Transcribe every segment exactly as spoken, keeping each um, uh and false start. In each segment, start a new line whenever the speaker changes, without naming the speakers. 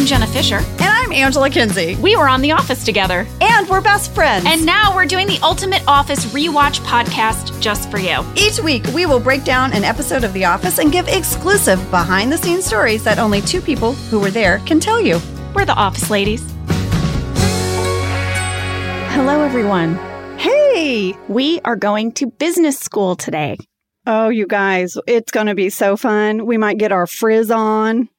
Jenna Fisher.
And I'm Angela Kinsey.
We were on The Office together.
And we're best friends.
And now we're doing the Ultimate Office Rewatch podcast just for you.
Each week, we will break down an episode of The Office and give exclusive behind-the-scenes stories that only two people who were there can tell you.
We're the Office Ladies. Hello, everyone.
Hey!
We are going to business school today.
Oh, you guys, it's going to be so fun. We might get our frizz on.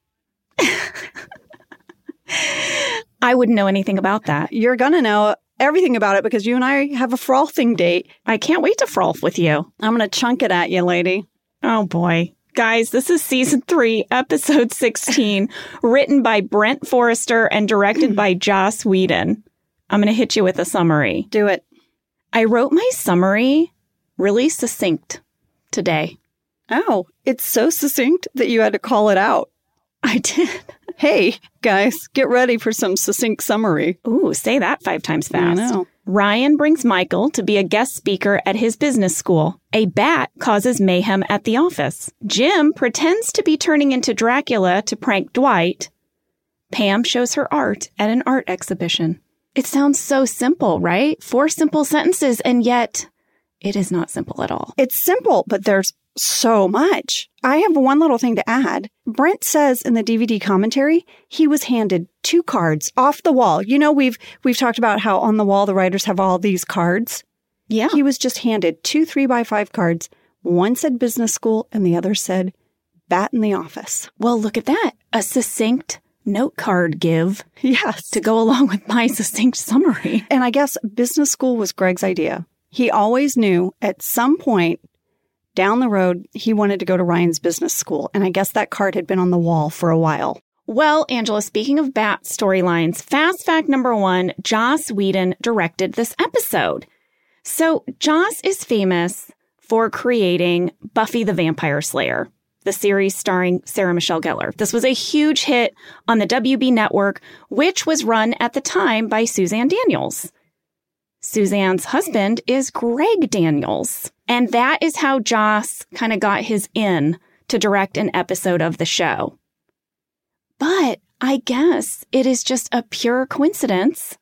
I wouldn't know anything about that.
You're going to know everything about it because you and I have a frothing date.
I can't wait to froth with you.
I'm going to chunk it at you, lady.
Oh, boy. Guys, this is season three, episode sixteen, written by Brent Forrester and directed by Joss Whedon. I'm going to hit you with a summary.
Do it.
I wrote my summary really succinct today.
Oh, it's so succinct that you had to call it out.
I did.
Hey, guys, get ready for some succinct summary.
Ooh, say that five times fast.
I know.
Ryan brings Michael to be a guest speaker at his business school. A bat causes mayhem at the office. Jim pretends to be turning into Dracula to prank Dwight. Pam shows her art at an art exhibition. It sounds so simple, right? Four simple sentences, and yet it is not simple at all.
It's simple, but there's so much. I have one little thing to add. Brent says in the D V D commentary, he was handed two cards off the wall. You know, we've we've talked about how on the wall the writers have all these cards.
Yeah.
He was just handed two three by five cards. One said business school and the other said bat in the office.
Well, look at that. A succinct note card give.
Yes.
To go along with my succinct summary.
And I guess business school was Greg's idea. He always knew at some point down the road, he wanted to go to Ryan's business school, and I guess that card had been on the wall for a while.
Well, Angela, speaking of bat storylines, fast fact number one, Joss Whedon directed this episode. So Joss is famous for creating Buffy the Vampire Slayer, the series starring Sarah Michelle Gellar. This was a huge hit on the W B network, which was run at the time by Suzanne Daniels. Suzanne's husband is Greg Daniels. And that is how Joss kind of got his in to direct an episode of the show. But I guess it is just a pure coincidence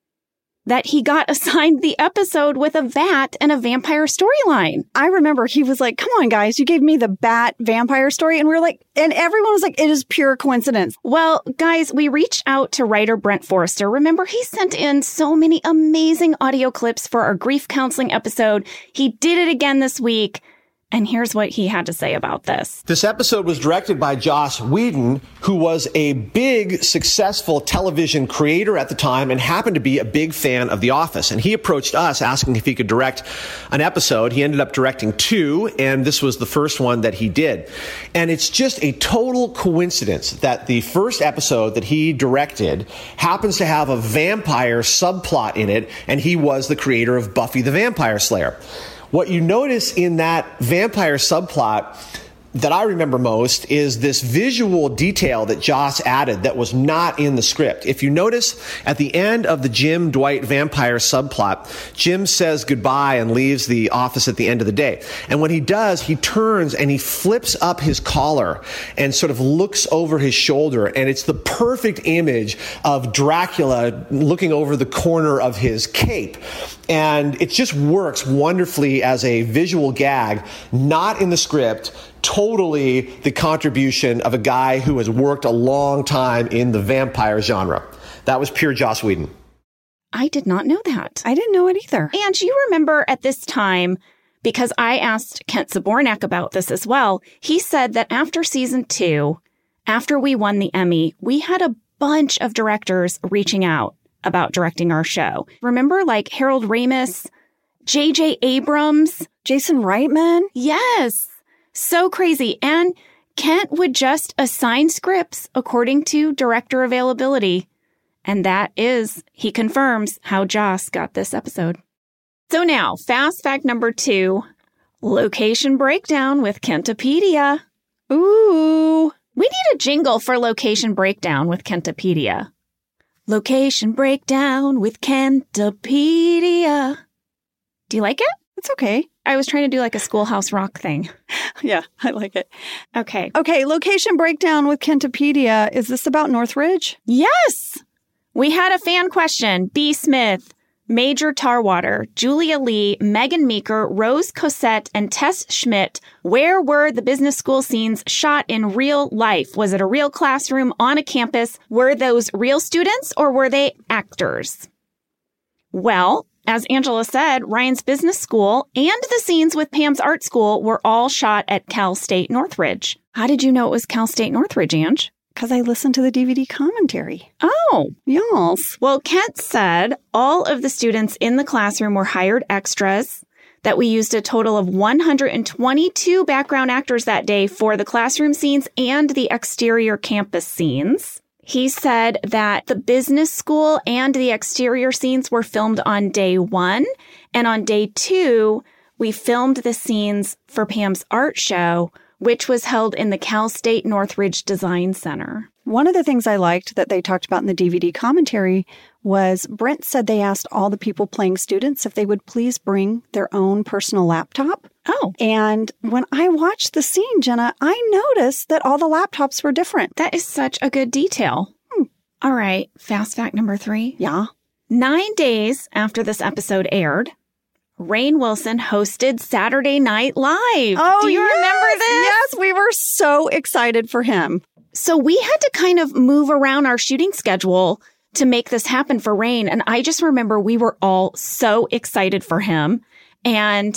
that he got assigned the episode with a vat and a vampire storyline.
I remember he was like, come on, guys, you gave me the bat vampire story. And we we're like, and everyone was like, it is pure coincidence.
Well, guys, we reached out to writer Brent Forrester. Remember, he sent in so many amazing audio clips for our grief counseling episode. He did it again this week. And here's what he had to say about this.
This episode was directed by Joss Whedon, who was a big, successful television creator at the time and happened to be a big fan of The Office. And he approached us asking if he could direct an episode. He ended up directing two, and this was the first one that he did. And it's just a total coincidence that the first episode that he directed happens to have a vampire subplot in it, and he was the creator of Buffy the Vampire Slayer. What you notice in that vampire subplot that I remember most is this visual detail that Joss added that was not in the script. If you notice at the end of the Jim Dwight vampire subplot, Jim says goodbye and leaves the office at the end of the day. And when he does, he turns and he flips up his collar and sort of looks over his shoulder. And it's the perfect image of Dracula looking over the corner of his cape. And it just works wonderfully as a visual gag, not in the script. Totally the contribution of a guy who has worked a long time in the vampire genre. That was pure Joss Whedon.
I did not know that.
I didn't know it either.
And you remember at this time, because I asked Kent Zabornak about this as well, he said that after season two, after we won the Emmy, we had a bunch of directors reaching out about directing our show. Remember, like Harold Ramis, J J Abrams,
Jason Reitman?
Yes. So crazy. And Kent would just assign scripts according to director availability. And that is, he confirms, how Joss got this episode. So now, fast fact number two, location breakdown with Kentopedia.
Ooh.
We need a jingle for location breakdown with Kentopedia. Location breakdown with Kentopedia. Do you like it?
It's okay.
I was trying to do like a Schoolhouse Rock thing.
Yeah, I like it.
Okay.
Okay, location breakdown with Kentopedia. Is this about Northridge?
Yes! We had a fan question. B. Smith, Major Tarwater, Julia Lee, Megan Meeker, Rose Cosette, and Tess Schmidt. Where were the business school scenes shot in real life? Was it a real classroom on a campus? Were those real students or were they actors? Well, as Angela said, Ryan's business school and the scenes with Pam's art school were all shot at Cal State Northridge. How did you know it was Cal State Northridge, Ange?
Because I listened to the D V D commentary.
Oh.
Yes.
Well, Kent said all of the students in the classroom were hired extras, that we used a total of one hundred twenty-two background actors that day for the classroom scenes and the exterior campus scenes. He said that the business school and the exterior scenes were filmed on day one. And on day two, we filmed the scenes for Pam's art show, which was held in the Cal State Northridge Design Center.
One of the things I liked that they talked about in the D V D commentary was Brent said they asked all the people playing students if they would please bring their own personal laptop.
Oh.
And when I watched the scene, Jenna, I noticed that all the laptops were different.
That is such a good detail. Hmm. All right. Fast fact number three.
Yeah.
Nine days after this episode aired, Rainn Wilson hosted Saturday Night Live.
Oh,
do you
yes,
remember this?
Yes, we were so excited for him.
So we had to kind of move around our shooting schedule to make this happen for Rainn. And I just remember we were all so excited for him. And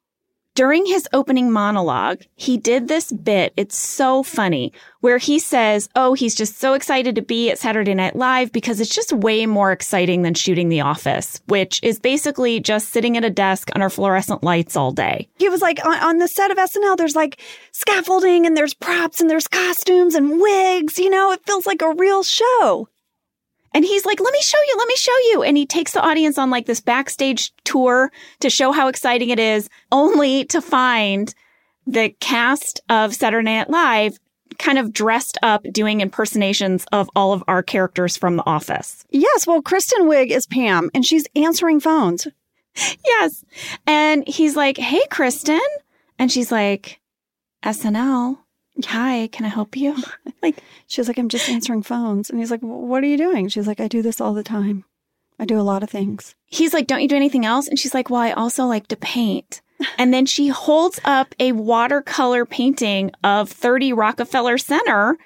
during his opening monologue, he did this bit. It's so funny where he says, oh, he's just so excited to be at Saturday Night Live because it's just way more exciting than shooting The Office, which is basically just sitting at a desk under fluorescent lights all day.
He was like, on, on the set of S N L, there's like scaffolding and there's props and there's costumes and wigs. You know, it feels like a real show.
And he's like, let me show you, let me show you. And he takes the audience on like this backstage tour to show how exciting it is, only to find the cast of Saturday Night Live kind of dressed up doing impersonations of all of our characters from The Office.
Yes, well, Kristen Wiig is Pam, and she's answering phones.
Yes. And he's like, hey, Kristen. And she's like, S N L. Hi, can I help you?
Like, she's like, I'm just answering phones. And he's like, what are you doing? She's like, I do this all the time. I do a lot of things.
He's like, don't you do anything else? And she's like, well, I also like to paint. And then she holds up a watercolor painting of thirty Rockefeller Center.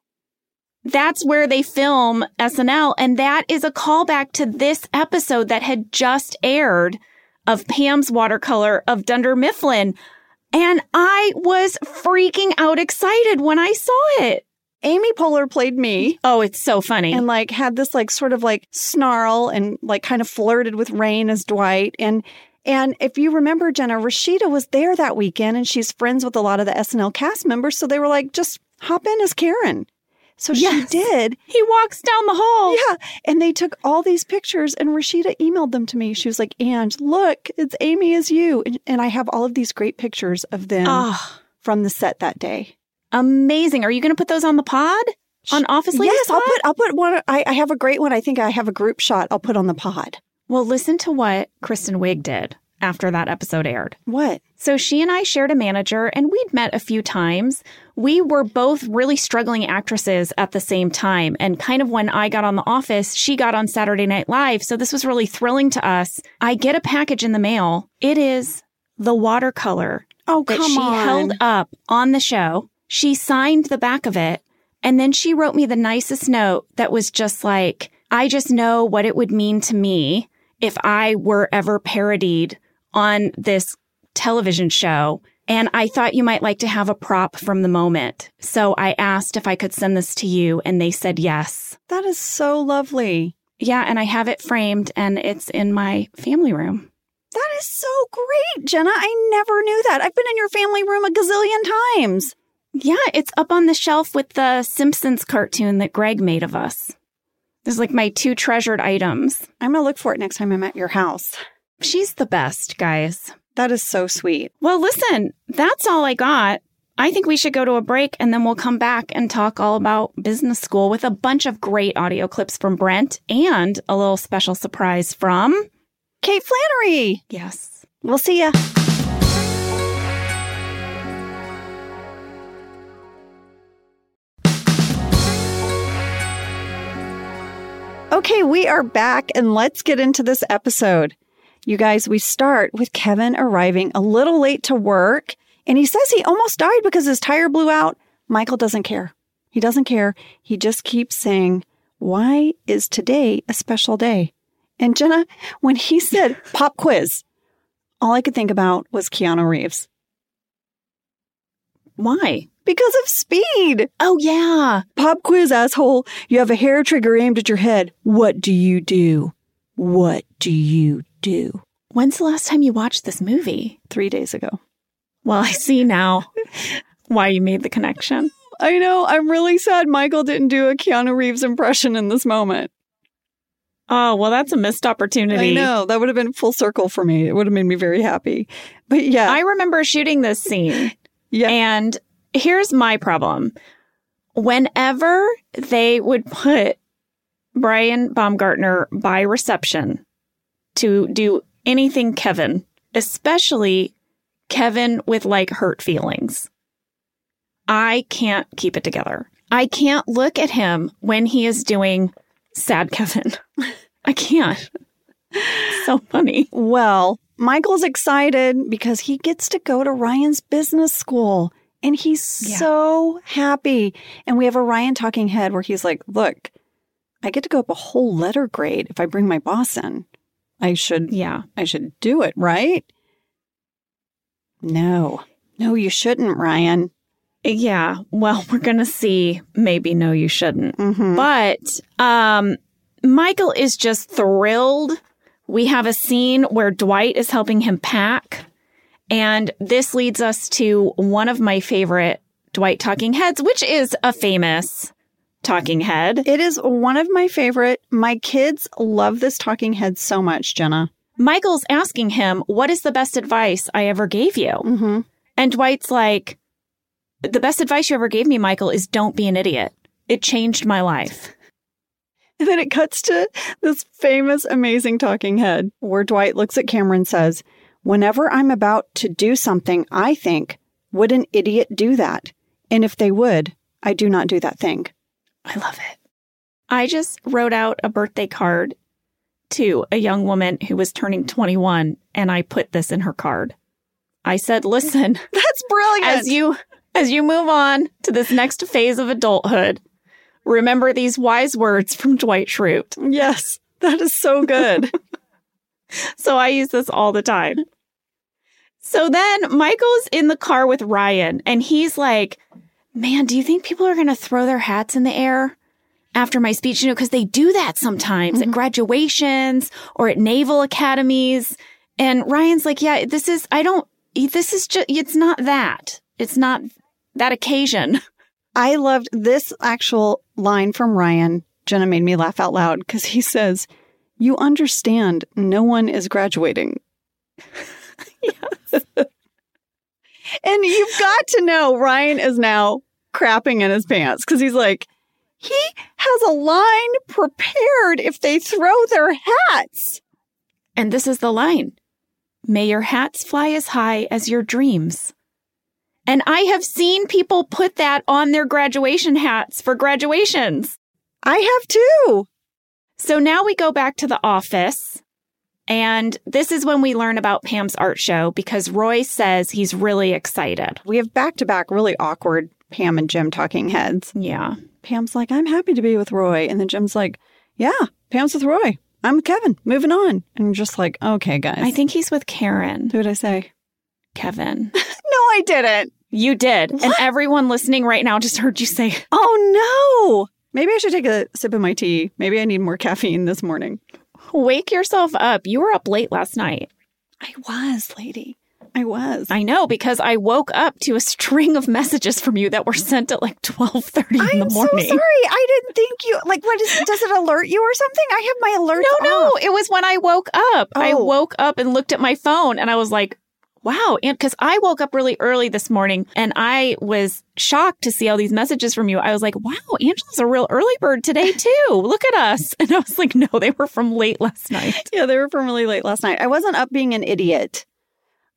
That's where they film S N L. And that is a callback to this episode that had just aired of Pam's watercolor of Dunder Mifflin. And I was freaking out excited when I saw it.
Amy Poehler played me.
Oh, it's so funny.
And like had this like sort of like snarl and like kind of flirted with Rainn as Dwight. And and if you remember, Jenna, Rashida was there that weekend and she's friends with a lot of the S N L cast members. So they were like, just hop in as Karen. So
yes.
she did.
He walks down the hall.
Yeah. And they took all these pictures and Rashida emailed them to me. She was like, Ange, look, it's Amy as you. And, and I have all of these great pictures of them oh. from the set that day.
Amazing. Are you going to put those on the pod? On Office Ladies
Yes,
pod?
I'll put, I'll put one. I, I have a great one. I think I have a group shot I'll put on the pod.
Well, listen to what Kristen Wiig did after that episode aired.
What?
So she and I shared a manager and we'd met a few times. We were both really struggling actresses at the same time. And kind of when I got on The Office, she got on Saturday Night Live. So this was really thrilling to us. I get a package in the mail. It is the watercolor
oh,
that
come
she
on.
held up on the show. She signed the back of it. And then she wrote me the nicest note that was just like, I just know what it would mean to me if I were ever parodied on this television show. And I thought you might like to have a prop from the moment. So I asked if I could send this to you and they said yes.
That is so lovely.
Yeah. And I have it framed and it's in my family room.
That is so great, Jenna. I never knew that. I've been in your family room a gazillion times.
Yeah. It's up on the shelf with the Simpsons cartoon that Greg made of us. There's like my two treasured items.
I'm going to look for it next time I'm at your house.
She's the best, guys.
That is so sweet.
Well, listen, that's all I got. I think we should go to a break and then we'll come back and talk all about business school with a bunch of great audio clips from Brent and a little special surprise from
Kate Flannery.
Yes.
We'll see ya. Okay, we are back, and let's get into this episode. You guys, we start with Kevin arriving a little late to work, and he says he almost died because his tire blew out. Michael doesn't care. He doesn't care. He just keeps saying, why is today a special day? And Jenna, when he said pop quiz, all I could think about was Keanu Reeves.
Why?
Because of Speed.
Oh, yeah.
Pop quiz, asshole. You have a hair trigger aimed at your head. What do you do? What do you do?
When's the last time you watched this movie?
Three days ago.
Well, I see now why you made the connection.
I know. I'm really sad Michael didn't do a Keanu Reeves impression in this moment.
Oh, well, that's a missed opportunity.
I know. That would have been full circle for me. It would have made me very happy. But yeah.
I remember shooting this scene.
Yeah.
And here's my problem. Whenever they would put Brian Baumgartner by reception to do anything Kevin, especially Kevin with like hurt feelings, I can't keep it together. I can't look at him when he is doing sad Kevin. I can't. So funny.
Well, Michael's excited because he gets to go to Ryan's business school. And he's yeah. so happy. And we have a Ryan talking head where he's like, look, I get to go up a whole letter grade if I bring my boss in. I should,
yeah,
I should do it, right? No, no, you shouldn't, Ryan.
Yeah, well, we're going to see. Maybe no, you shouldn't.
Mm-hmm.
But um, Michael is just thrilled. We have a scene where Dwight is helping him pack. And this leads us to one of my favorite Dwight talking heads, which is a famous talking head.
It is one of my favorite. My kids love this talking head so much, Jenna.
Michael's asking him, what is the best advice I ever gave you?
Mm-hmm.
And Dwight's like, the best advice you ever gave me, Michael, is don't be an idiot. It changed my life.
And then it cuts to this famous, amazing talking head where Dwight looks at Cameron and says, whenever I'm about to do something, I think, would an idiot do that? And if they would, I do not do that thing.
I love it. I just wrote out a birthday card to a young woman who was turning twenty-one, and I put this in her card. I said, listen,
that's brilliant.
As you, as you move on to this next phase of adulthood, remember these wise words from Dwight Schrute.
Yes, that is so good.
So I use this all the time. So then Michael's in the car with Ryan, and he's like, man, do you think people are going to throw their hats in the air after my speech? You know, because they do that sometimes mm-hmm. at graduations or at naval academies. And Ryan's like, yeah, this is, I don't, this is just, it's not that. It's not that occasion.
I loved this actual line from Ryan. Jenna made me laugh out loud because he says, you understand no one is graduating.
Yes.
And you've got to know Ryan is now crapping in his pants because he's like, he has a line prepared if they throw their hats.
And this is the line. May your hats fly as high as your dreams. And I have seen people put that on their graduation hats for graduations.
I have too.
So now we go back to the office. And this is when we learn about Pam's art show because Roy says he's really excited.
We have back-to-back really awkward Pam and Jim talking heads.
Yeah.
Pam's like, I'm happy to be with Roy. And then Jim's like, yeah, Pam's with Roy. I'm with Kevin. Moving on. And I'm just like, okay, guys.
I think he's with Karen.
Who did I say?
Kevin.
No, I didn't.
You did. What? And everyone listening right now just heard you say,
oh, no. Maybe I should take a sip of my tea. Maybe I need more caffeine this morning.
Wake yourself up. You were up late last night.
I was, lady. I was.
I know, because I woke up to a string of messages from you that were sent at like twelve thirty in the morning.
I'm so sorry. I didn't think you, like, what is, does it alert you or something? I have my alerts
No, no.
off.
It was when I woke up.
Oh.
I woke up and looked at my phone and I was like, wow. And because I woke up really early this morning and I was shocked to see all these messages from you. I was like, wow, Angela's a real early bird today, too. Look at us. And I was like, no, they were from late last night.
Yeah, they were from really late last night. I wasn't up being an idiot.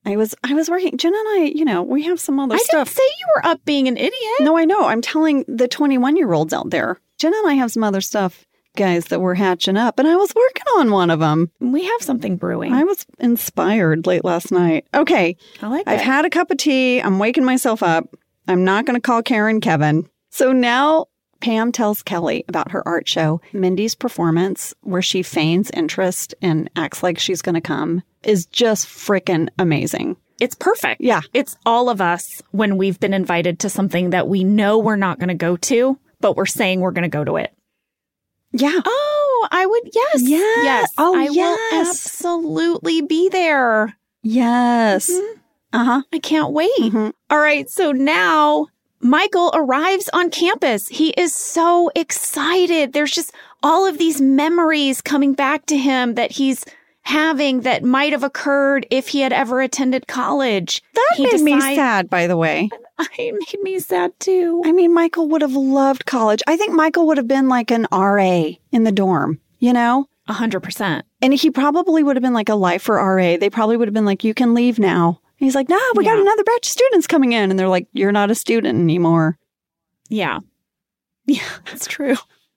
I was I was working. Jenna and I, you know, we have some other
I
stuff.
didn't say you were up being an idiot.
No, I know. I'm telling the twenty-one-year-olds out there. Jenna and I have some other stuff, guys, that we're hatching up, and I was working on one of them.
We have something brewing.
I was inspired late last night. Okay.
I like
I've
it.
had a cup of tea. I'm waking myself up. I'm not going to call Karen Kevin. So now Pam tells Kelly about her art show. Mindy's performance, where she feigns interest and acts like she's going to come, is just freaking amazing.
It's perfect.
Yeah.
It's all of us when we've been invited to something that we know we're not going to go to, but we're saying we're going to go to it.
Yeah.
Oh, I would. Yes.
Yes.
Yes.
Oh,
I
yes.
will absolutely be there.
Yes.
Mhm.
Uh-huh.
I can't wait.
Mhm.
All right. So now Michael arrives on campus. He is so excited. There's just all of these memories coming back to him that he's having that might have occurred if he had ever attended college.
That
he
made me
decide-
sad, by the way.
It made me sad too.
I mean, Michael would have loved college. I think Michael would have been like an R A in the dorm, you know?
A hundred percent.
And he probably would have been like a lifer R A. They probably would have been like, you can leave now. And he's like, no, we got
Yeah.
another batch of students coming in. And they're like, you're not a student anymore.
Yeah. Yeah, it's true.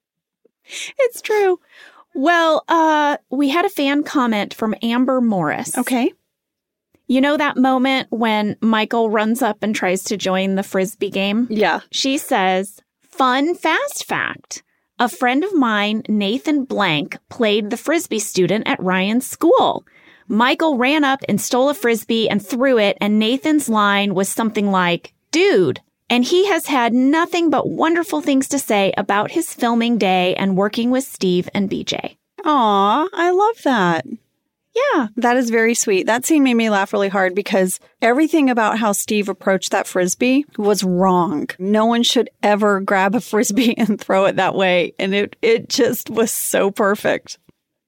It's true. Well, uh, we had a fan comment from Amber Morris.
Okay.
You know that moment when Michael runs up and tries to join the Frisbee game?
Yeah.
She says, fun fast fact. A friend of mine, Nathan Blank, played the Frisbee student at Ryan's school. Michael ran up and stole a Frisbee and threw it, and Nathan's line was something like, dude. And he has had nothing but wonderful things to say about his filming day and working with Steve and B J.
Aw, I love that.
Yeah.
That is very sweet. That scene made me laugh really hard because everything about how Steve approached that Frisbee was wrong. No one should ever grab a Frisbee and throw it that way. And it, it just was so perfect.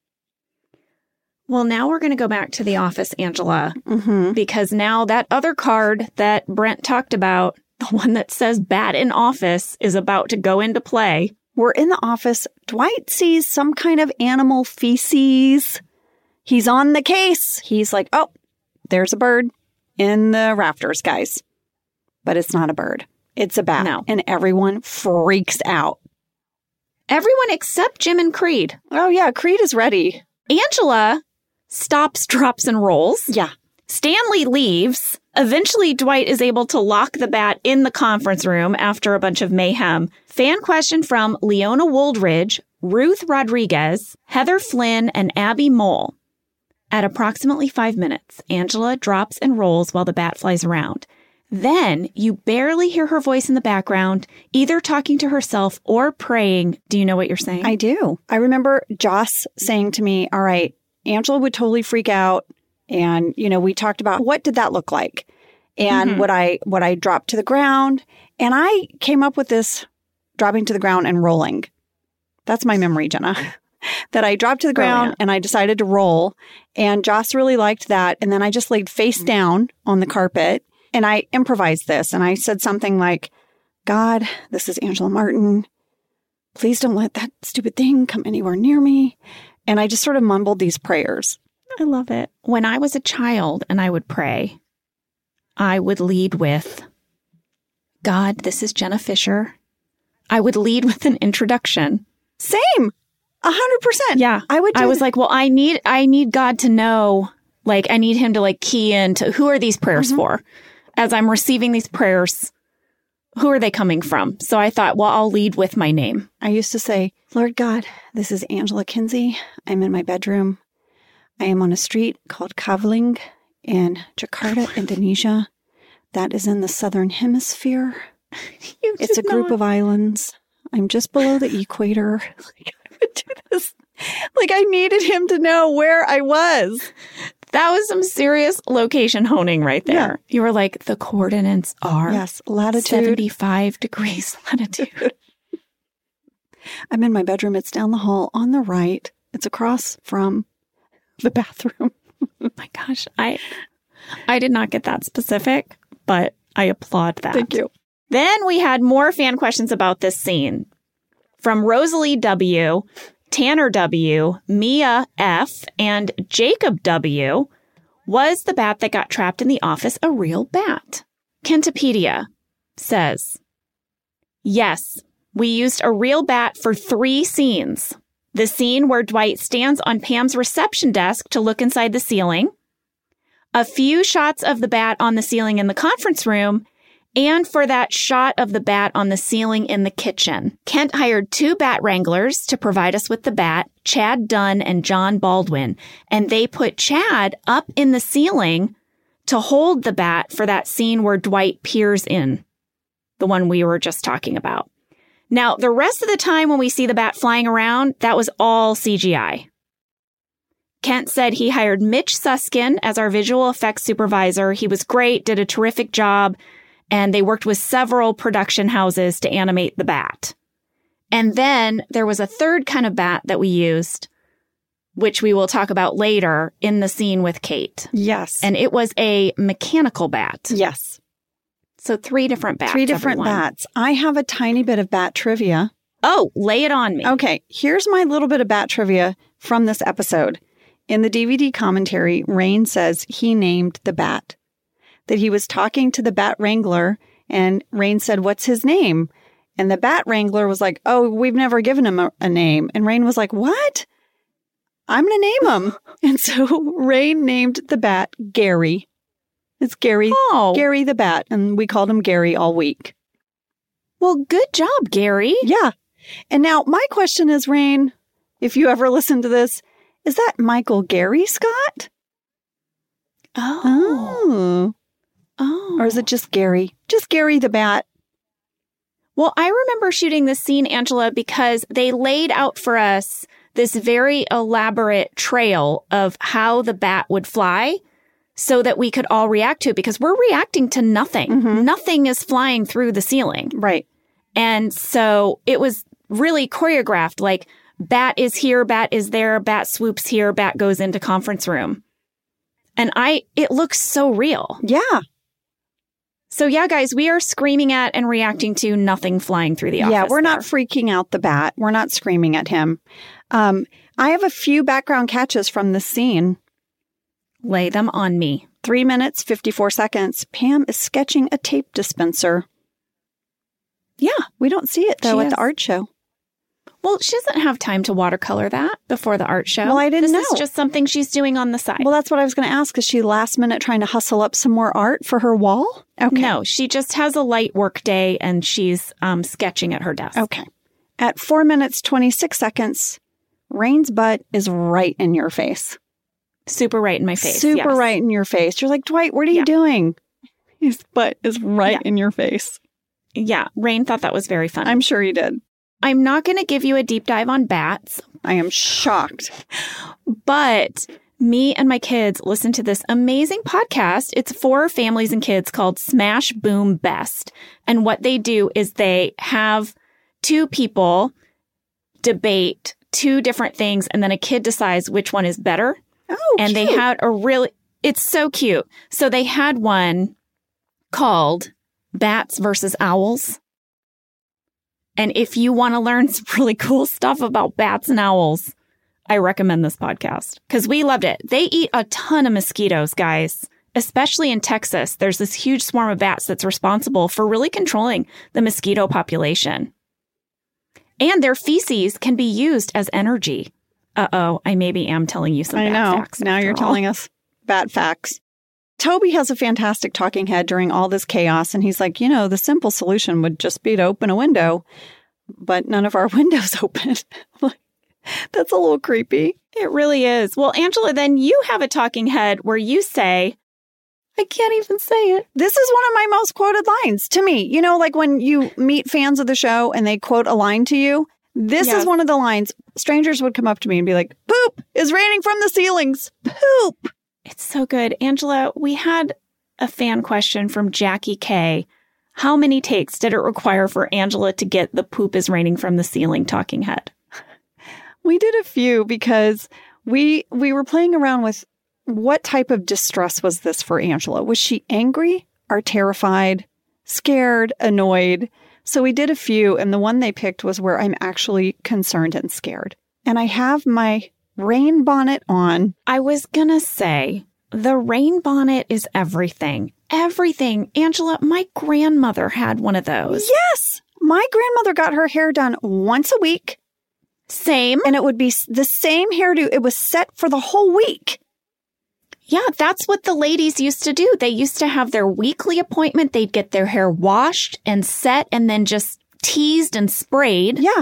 Well, now we're going to go back to the office, Angela,
Mm-hmm.
because now that other card that Brent talked about, the one that says bat in office, is about to go into play.
We're in the office. Dwight sees some kind of animal feces. He's on the case. He's like, oh, there's a bird in the rafters, guys. But it's not a bird. It's a bat.
No.
And everyone freaks out.
Everyone except Jim and Creed.
Oh, yeah. Creed is ready.
Angela stops, drops, and rolls.
Yeah.
Stanley leaves. Eventually, Dwight is able to lock the bat in the conference room after a bunch of mayhem. Fan question from Leona Wooldridge, Ruth Rodriguez, Heather Flynn, and Abby Mole. At approximately five minutes, Angela drops and rolls while the bat flies around. Then you barely hear her voice in the background, either talking to herself or praying. Do you know what you're saying?
I do. I remember Joss saying to me, all right, Angela would totally freak out. And, you know, we talked about what did that look like? And
Mhm.
would I would I drop to the ground? And I came up with this dropping to the ground and rolling. That's my memory, Jenna. That I dropped to the ground
Brilliant.
and I decided to roll. And Joss really liked that. And then I just laid face down on the carpet and I improvised this. And I said something like, God, this is Angela Martin. Please don't let that stupid thing come anywhere near me. And I just sort of mumbled these prayers.
I love it. When I was a child and I would pray, I would lead with, God, this is Jenna Fisher. I would lead with an introduction.
Same. A hundred percent.
Yeah.
I would do
I was
that.
like, well, I need, I need God to know, like, I need him to like key into who are these prayers
Mhm.
for? As I'm receiving these prayers, who are they coming from? So I thought, well, I'll lead with my name.
I used to say, Lord God, this is Angela Kinsey. I'm in my bedroom. I am on a street called Kavling in Jakarta, Indonesia. That is in the southern hemisphere.
You
It's a
did
group
not-
of islands. I'm just below the equator. Like, I would do this. Like I needed him to know where I was.
That was some serious location honing right there.
Yeah.
You were like, the coordinates are
Yes, latitude.
seventy-five degrees latitude.
I'm in my bedroom. It's down the hall on the right. It's across from the bathroom.
Oh my gosh, I I did not get that specific, but I applaud that.
Thank you.
Then we had more fan questions about this scene from Rosalie W, Tanner W, Mia F, and Jacob W. Was the bat that got trapped in the office a real bat? Kentopedia says, yes, we used a real bat for three scenes. The scene where Dwight stands on Pam's reception desk to look inside the ceiling, a few shots of the bat on the ceiling in the conference room, and for that shot of the bat on the ceiling in the kitchen. Kent hired two bat wranglers to provide us with the bat, Chad Dunn and John Baldwin, and they put Chad up in the ceiling to hold the bat for that scene where Dwight peers in, the one we were just talking about. Now, the rest of the time when we see the bat flying around, that was all C G I. Kent said he hired Mitch Suskin as our visual effects supervisor. He was great, did a terrific job, and they worked with several production houses to animate the bat. And then there was a third kind of bat that we used, which we will talk about later in the scene with Kate.
Yes.
And it was a mechanical bat.
Yes.
So three different bats.
Three different
everyone.
bats. I have a tiny bit of bat trivia.
Oh, lay it on me.
Okay, here's my little bit of bat trivia from this episode. In the D V D commentary, Rain says he named the bat. That he was talking to the bat wrangler, and Rain said, what's his name? And the bat wrangler was like, oh, we've never given him a, a name. And Rain was like, what? I'm going to name him. And so Rain named the bat Gary. It's Gary,
Oh.
Gary the bat. And we called him Gary all week.
Well, good job, Gary.
Yeah. And now my question is, Rain, if you ever listen to this, is that Michael Gary Scott?
Oh.
Oh.
Oh.
Or is it just Gary? Just Gary the bat.
Well, I remember shooting this scene, Angela, because they laid out for us this very elaborate trail of how the bat would fly so that we could all react to it, because we're reacting to nothing.
Mm-hmm.
Nothing is flying through the ceiling.
Right.
And so it was really choreographed, like bat is here, bat is there, bat swoops here, bat goes into conference room. And I, it looks so real.
Yeah.
So yeah, guys, we are screaming at and reacting to nothing flying through the office.
Yeah, we're not
there.
freaking out the bat. We're not screaming at him. Um, I have a few background catches from this scene.
Lay them on me.
Three minutes, fifty-four seconds. Pam is sketching a tape dispenser.
Yeah.
We don't see it, though,
She
at
is.
the art show.
Well, she doesn't have time to watercolor that before the art show.
Well, I didn't
this
know.
This is just something she's doing on the side.
Well, that's what I was going to ask. Is she last minute trying to hustle up some more art for her wall? Okay.
No, she just has a light work day and she's um, sketching at her desk.
Okay. At four minutes, twenty-six seconds, Rain's butt is right in your face.
Super right in my face.
Super
yes.
right in your face. You're like, Dwight, what are you
Yeah.
doing? His butt is right
Yeah.
in your face.
Yeah. Rain thought that was very fun.
I'm sure he did.
I'm not going to give you a deep dive on bats,
I am shocked.
but me and my kids listen to this amazing podcast. It's for families and kids called Smash Boom Best. And what they do is they have two people debate two different things, and then a kid decides which one is better.
Oh,
and
cute.
they had a really, it's so cute. So they had one called Bats versus Owls. And if you want to learn some really cool stuff about bats and owls, I recommend this podcast because we loved it. They eat a ton of mosquitoes, guys, especially in Texas. There's this huge swarm of bats that's responsible for really controlling the mosquito population. And their feces can be used as energy. Uh-oh, I maybe am telling you some
I
bad
know.
facts.
Now you're
after all.
telling us bat facts. Toby has a fantastic talking head during all this chaos, and he's like, you know, the simple solution would just be to open a window, but none of our windows open. That's a little creepy.
It really is. Well, Angela, then you have a talking head where you say, I can't even say it.
This is one of my most quoted lines to me. You know, like when you meet fans of the show and they quote a line to you, this
Yes.
is one of the lines. Strangers would come up to me and be like, poop is raining from the ceilings. Poop.
It's so good. Angela, we had a fan question from Jackie K. How many takes did it require for Angela to get the poop is raining from the ceiling talking head?
We did a few because we we were playing around with what type of distress was this for Angela? Was she angry or terrified, scared, annoyed? So we did a few, and the one they picked was where I'm actually concerned and scared. And I have my rain bonnet on.
I was going to say, The rain bonnet is everything. Everything. Angela, my grandmother had one of those.
Yes. My grandmother got her hair done once a week.
Same.
And it would be the same hairdo. It was set for the whole week.
Yeah, that's what the ladies used to do. They used to have their weekly appointment. They'd get their hair washed and set and then just teased and sprayed.
Yeah.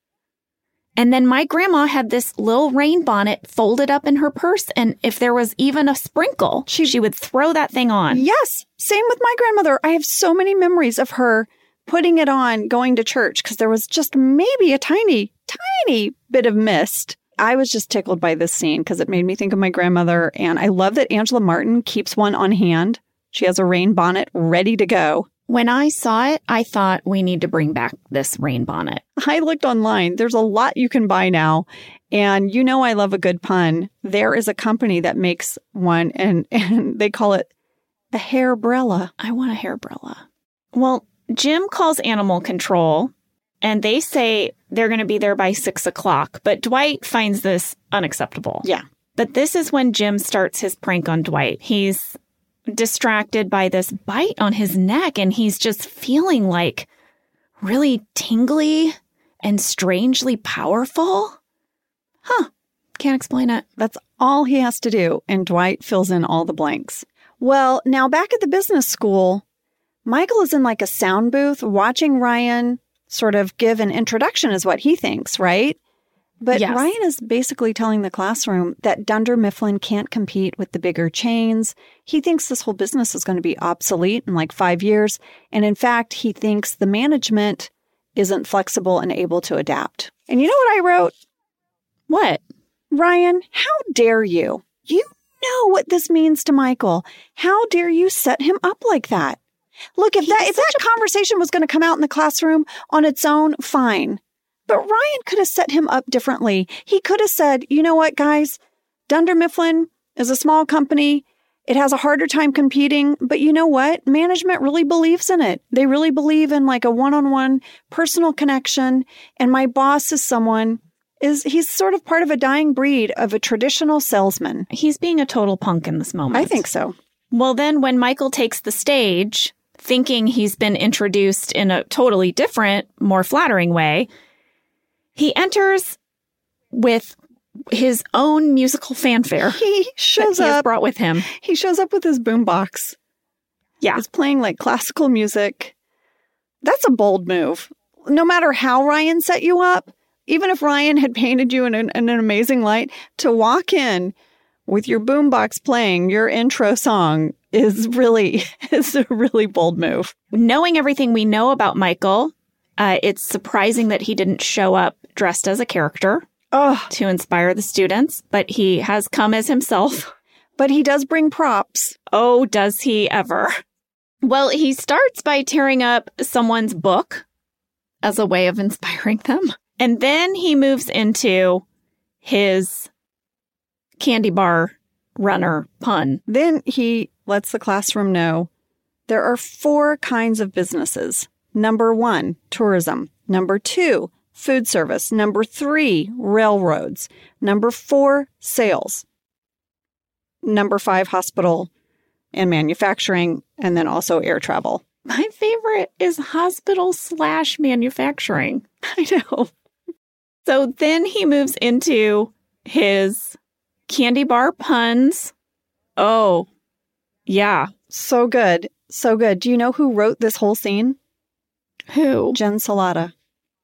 And then my grandma had this little rain bonnet folded up in her purse. And if there was even a sprinkle, she, she would throw that thing on.
Yes. Same with my grandmother. I have so many memories of her putting it on, going to church, because there was just maybe a tiny, tiny bit of mist. I was just tickled by this scene because it made me think of my grandmother. And I love that Angela Martin keeps one on hand. She has a rain bonnet ready to go.
When I saw it, I thought we need to bring back this rain bonnet.
I looked online. There's a lot you can buy now. And you know I love a good pun. There is a company that makes one, and, and they call it a hairbrella.
I want a hairbrella. Well, Jim calls animal control, and they say they're going to be there by six o'clock. But Dwight finds this unacceptable.
Yeah.
But this is when Jim starts his prank on Dwight. He's distracted by this bite on his neck, and he's just feeling like really tingly and strangely powerful. Huh. Can't explain it.
That's all he has to do, and Dwight fills in all the blanks. Well, now back at the business school, Michael is in like a sound booth watching Ryan sort of give an introduction is what he thinks, right? But
yes.
Ryan is basically telling the classroom that Dunder Mifflin can't compete with the bigger chains. He thinks this whole business is going to be obsolete in like five years. And in fact, he thinks the management isn't flexible and able to adapt. And you know what I wrote?
What?
Ryan, how dare you? You know what this means to Michael. How dare you set him up like that? Look, if He's that if that a- conversation was going to come out in the classroom on its own, fine. But Ryan could have set him up differently. He could have said, you know what, guys? Dunder Mifflin is a small company. It has a harder time competing. But you know what? Management really believes in it. They really believe in like a one-on-one personal connection. And my boss is someone, is he's sort of part of a dying breed of a traditional salesman.
He's being a total punk in this moment.
I think so.
Well, then when Michael takes the stage, thinking he's been introduced in a totally different, more flattering way, he enters with his own musical fanfare.
He shows
that he
up.
has brought with him.
He shows up with his boombox.
Yeah.
He's playing like classical music. That's a bold move. No matter how Ryan set you up, even if Ryan had painted you in an, in an amazing light, to walk in with your boombox playing your intro song is really, is a really bold move.
Knowing everything we know about Michael, uh, it's surprising that he didn't show up dressed as a character
oh.
to inspire the students, but he has come as himself.
But he does bring props.
Oh, does he ever? Well, he starts by tearing up someone's book as a way of inspiring them. And then he moves into his candy bar runner pun.
Then he lets the classroom know there are four kinds of businesses. Number one, tourism. Number two, food service. Number three, railroads. Number four, sales. Number five, hospital and manufacturing, and then also air travel.
My favorite is hospital slash manufacturing.
I know.
So then he moves into his candy bar puns. Oh, yeah.
So good. So good. Do you know who wrote this whole scene?
Who?
Jen Salata.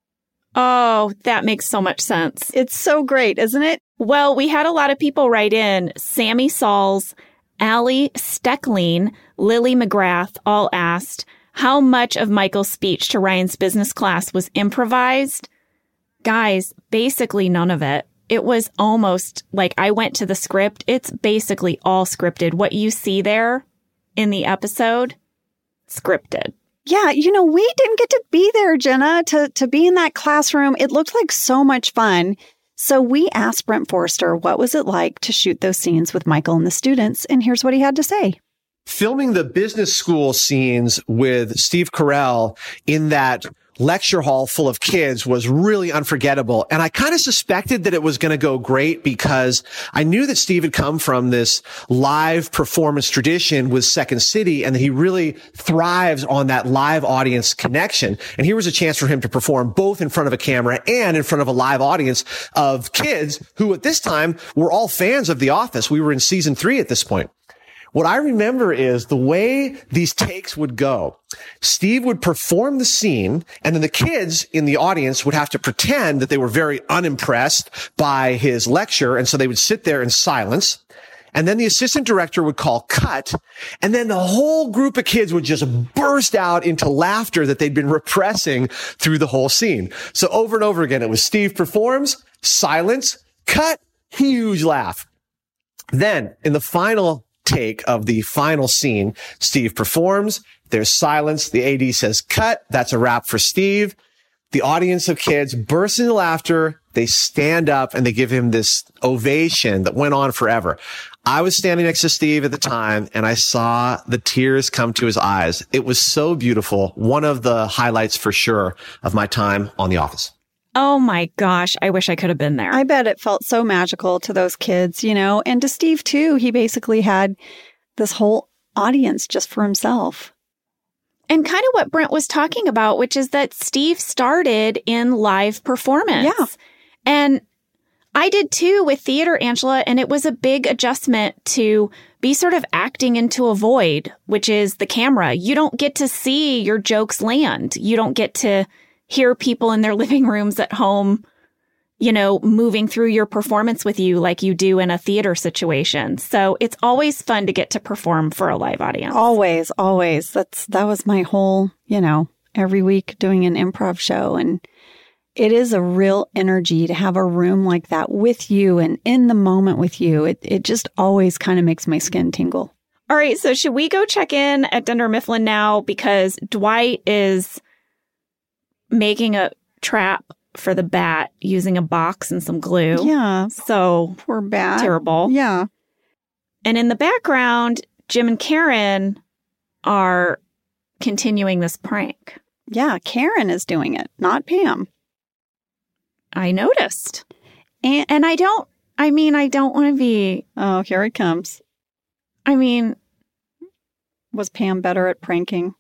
Oh, that makes so much sense.
It's so great, isn't it?
Well, we had a lot of people write in. Sammy Sauls, Allie Steckling, Lily McGrath all asked how much of Michael's speech to Ryan's business class was improvised. Guys, basically none of it. It was almost like I went to the script. It's basically all scripted. What you see there in the episode, scripted.
Yeah, you know, we didn't get to be there, Jenna, to, to be in that classroom. It looked like so much fun. So we asked Brent Forrester what was it like to shoot those scenes with Michael and the students, and here's what he had to say.
Filming the business school scenes with Steve Carell in that lecture hall full of kids was really unforgettable. And I kind of suspected that it was going to go great because I knew that Steve had come from this live performance tradition with Second City and that he really thrives on that live audience connection. And here was a chance for him to perform both in front of a camera and in front of a live audience of kids who at this time were all fans of The Office. We were in season three at this point. What I remember is the way these takes would go. Steve would perform the scene, and then the kids in the audience would have to pretend that they were very unimpressed by his lecture, and so they would sit there in silence. And then the assistant director would call cut, and then the whole group of kids would just burst out into laughter that they'd been repressing through the whole scene. So over and over again, it was Steve performs, silence, cut, huge laugh. Then in the final take of the final scene, Steve performs, there's silence, the A D says cut, that's a wrap for Steve. The audience of kids bursts into laughter, they stand up and they give him this ovation that went on forever. I was standing next to Steve at the time and I saw the tears come to his eyes. It was so beautiful. One of the highlights for sure of my time on The Office.
Oh my gosh, I wish I could have been there.
I bet it felt so magical to those kids, you know, and to Steve too. He basically had this whole audience just for himself.
And kind of what Brent was talking about, which is that Steve started in live performance.
Yeah.
And I did too with theater, Angela, and it was a big adjustment to be sort of acting into a void, which is the camera. You don't get to see your jokes land. You don't get to hear people in their living rooms at home, you know, moving through your performance with you like you do in a theater situation. So it's always fun to get to perform for a live audience.
Always, always. That's, that was my whole, you know, every week doing an improv show. And it is a real energy to have a room like that with you and in the moment with you. It, it just always kind of makes my skin tingle.
All right. So should we go check in at Dunder Mifflin now? Because Dwight is making a trap for the bat using a box and some glue.
Yeah.
So
poor bat.
Terrible.
Yeah.
And in the background, Jim and Karen are continuing this prank.
Yeah. Karen is doing it, not Pam.
I noticed. And, and I don't, I mean, I don't want to be.
Oh, here it comes.
I mean.
Was Pam better at pranking?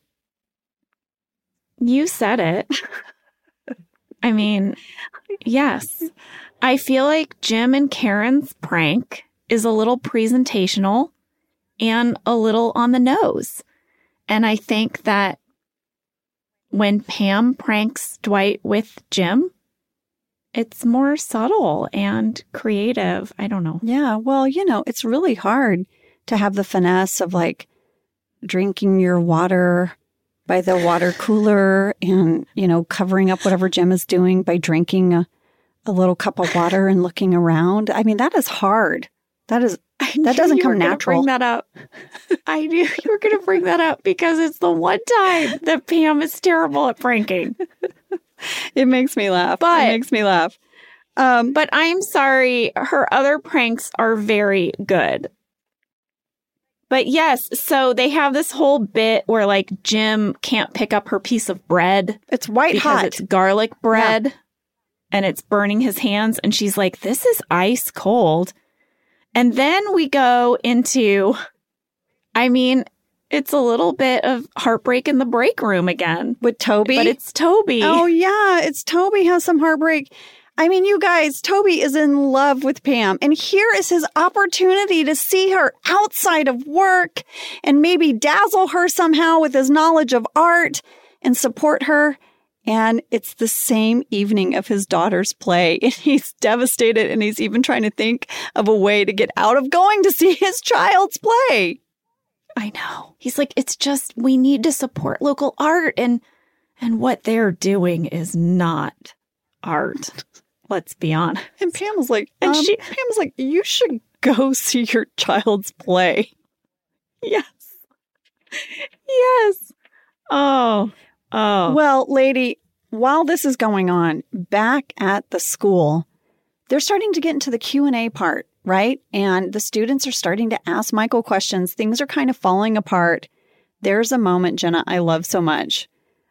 You said it. I mean, yes. I feel like Jim and Karen's prank is a little presentational and a little on the nose. And I think that when Pam pranks Dwight with Jim, it's more subtle and creative. I don't know.
Yeah. Well, you know, it's really hard to have the finesse of like drinking your water by the water cooler and, you know, covering up whatever Jim is doing by drinking a, a little cup of water and looking around. I mean, that is hard. That is, that doesn't come natural.
Bring that up. I knew you were going to bring that up because it's the one time that Pam is terrible at pranking.
It makes me laugh.
But,
it makes me laugh. Um,
but I'm sorry. Her other pranks are very good. But yes, so they have this whole bit where like Jim can't pick up her piece of bread.
It's white
because
hot.
It's garlic bread
yeah.
and it's burning his hands. And she's like, this is ice cold. And then we go into, I mean, it's a little bit of heartbreak in the break room again.
With Toby?
But it's Toby.
Oh, yeah. It's Toby has some heartbreak. I mean, you guys, Toby is in love with Pam, and here is his opportunity to see her outside of work and maybe dazzle her somehow with his knowledge of art and support her. And it's the same evening of his daughter's play, and he's devastated, and he's even trying to think of a way to get out of going to see his child's play.
I know. He's like, it's just, we need to support local art, and and what they're doing is not art. Let's be honest.
And Pam was like,
and
um,
she,
Pam was like, you should go see your child's play.
Yes. Yes. Oh, oh.
Well, lady, while this is going on, back at the school, they're starting to get into the Q and A part, right? And the students are starting to ask Michael questions. Things are kind of falling apart. There's a moment, Jenna, I love so much.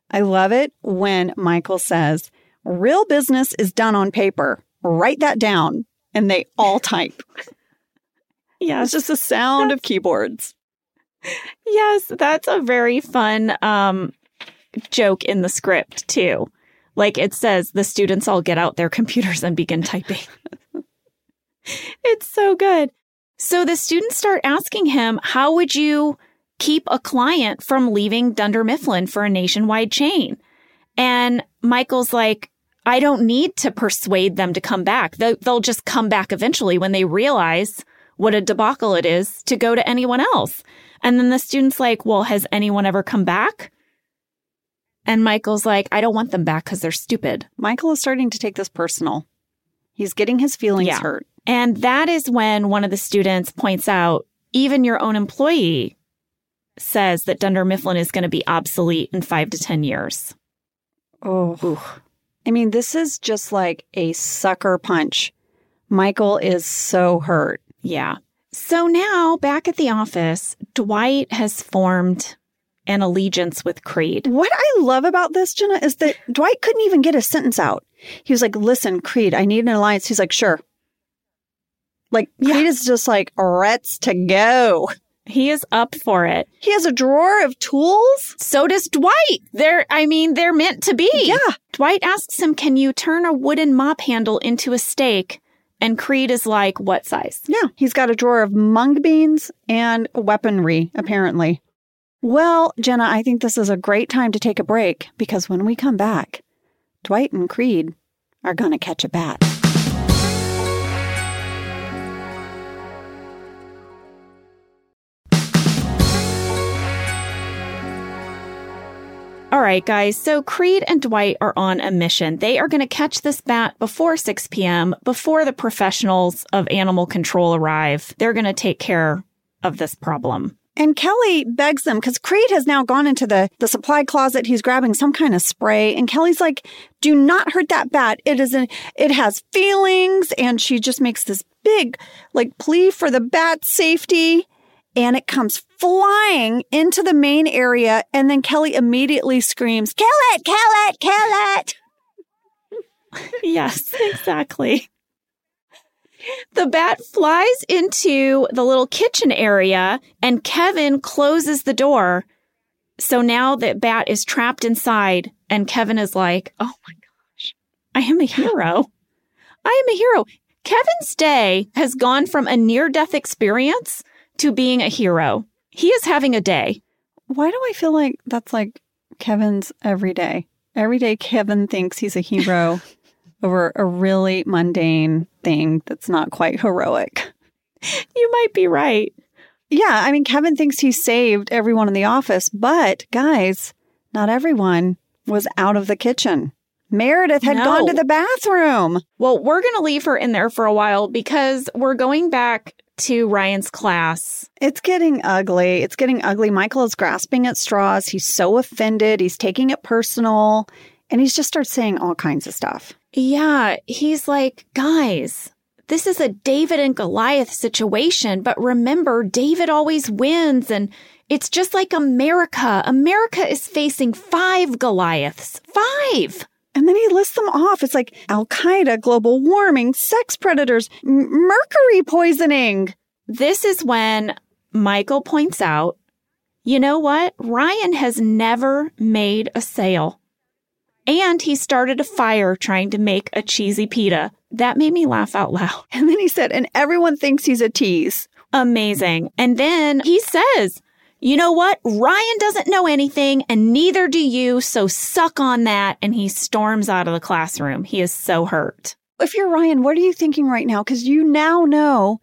I love it when Michael says, real business is done on paper. Write that down. And they all type.
Yeah,
it's just the sound of keyboards.
Yes, that's a very fun um, joke in the script, too. Like it says, the students all get out their computers and begin typing. It's so good. So the students start asking him, how would you keep a client from leaving Dunder Mifflin for a nationwide chain? And Michael's like, I don't need to persuade them to come back. They'll, they'll just come back eventually when they realize what a debacle it is to go to anyone else. And then the student's like, well, has anyone ever come back? And Michael's like, I don't want them back because they're stupid.
Michael is starting to take this personal. He's getting his feelings
yeah.
hurt.
And that is when one of the students points out, even your own employee says that Dunder Mifflin is going to be obsolete in five to ten years.
Oh, Oof. I mean, this is just like a sucker punch. Michael is so hurt.
Yeah. So now back at the office, Dwight has formed an allegiance with Creed.
What I love about this, Jenna, is that Dwight couldn't even get a sentence out. He was like, listen, Creed, I need an alliance. He's like, sure. Like, yeah. Creed is just like, let's to go.
He is up for it.
He has a drawer of tools.
So does Dwight. They're, I mean, they're meant to be.
Yeah.
Dwight asks him, can you turn a wooden mop handle into a stake? And Creed is like, what size?
Yeah. He's got a drawer of mung beans and weaponry, apparently. Well, Jenna, I think this is a great time to take a break because when we come back, Dwight and Creed are going to catch a bat.
All right, guys. So Creed and Dwight are on a mission. They are going to catch this bat before six p.m., before the professionals of animal control arrive. They're going to take care of this problem.
And Kelly begs them because Creed has now gone into the, the supply closet. He's grabbing some kind of spray. And Kelly's like, do not hurt that bat. It is an, it has feelings. And she just makes this big like plea for the bat's safety. And it comes flying into the main area. And then Kelly immediately screams, kill it, kill it, kill it.
Yes, exactly. The bat flies into the little kitchen area and Kevin closes the door. So now that bat is trapped inside and Kevin is like, oh my gosh, I am a hero. I am a hero. Kevin's day has gone from a near-death experience to being a hero. He is having a day.
Why do I feel like that's like Kevin's every day? Every day Kevin thinks he's a hero over a really mundane thing that's not quite heroic.
You might be right.
Yeah, I mean, Kevin thinks he saved everyone in the office, but guys, not everyone was out of the kitchen. Meredith had no. gone to the bathroom.
Well, we're going to leave her in there for a while because we're going back to Ryan's class.
It's getting ugly. It's getting ugly. Michael is grasping at straws. He's so offended. He's taking it personal. And he just starts saying all kinds of stuff.
Yeah. He's like, guys, this is a David and Goliath situation. But remember, David always wins. And it's just like America. America is facing five Goliaths. Five.
And then he lists them off. It's like Al-Qaeda, global warming, sex predators, m- mercury poisoning.
This is when Michael points out, you know what? Ryan has never made a sale. And he started a fire trying to make a cheesy pita. That made me laugh out loud.
And then he said, and everyone thinks he's a tease.
Amazing. And then he says, you know what? Ryan doesn't know anything, and neither do you, so suck on that. And he storms out of the classroom. He is so hurt.
If you're Ryan, what are you thinking right now? Because you now know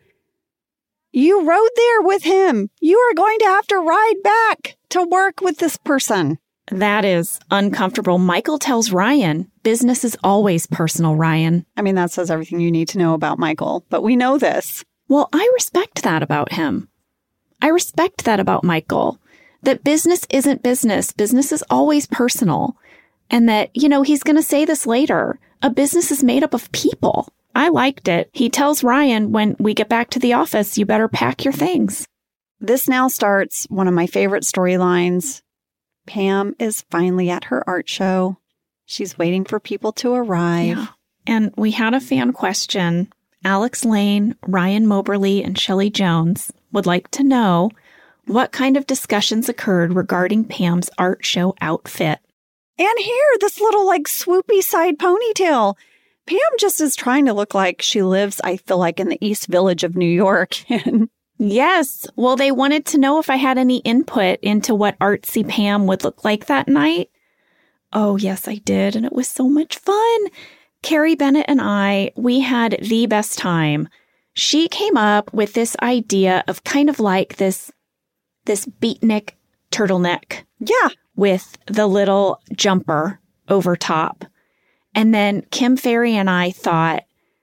you rode there with him. You are going to have to ride back to work with this person.
That is uncomfortable. Michael tells Ryan, business is always personal, Ryan.
I mean, that says everything you need to know about Michael, but we know this.
Well, I respect that about him. I respect that about Michael, that business isn't business. Business is always personal. And that, you know, he's going to say this later. A business is made up of people. I liked it. He tells Ryan, when we get back to the office, you better pack your things.
This now starts one of my favorite storylines Pam is finally at her art show. She's waiting for people to arrive.
Yeah. And we had a fan question. Alex Lane, Ryan Moberly, and Shelley Jones would like to know what kind of discussions occurred regarding Pam's art show outfit.
And here, this little like swoopy side ponytail. Pam just is trying to look like she lives, I feel like, in the East Village of New York.
Yes. Well, they wanted to know if I had any input into what artsy Pam would look like that night. Oh, yes, I did. And it was so much fun. Carrie Bennett and I, we had the best time. She came up with this idea of kind of like this, this beatnik turtleneck.
Yeah.
With the little jumper over top. And then Kim Ferry and I thought,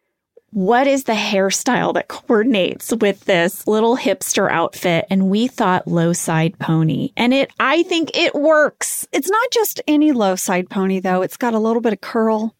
what is the hairstyle that coordinates with this little hipster outfit? And we thought low side pony. And it, I think it works.
It's not just any low side pony, though. It's got a little bit of curl.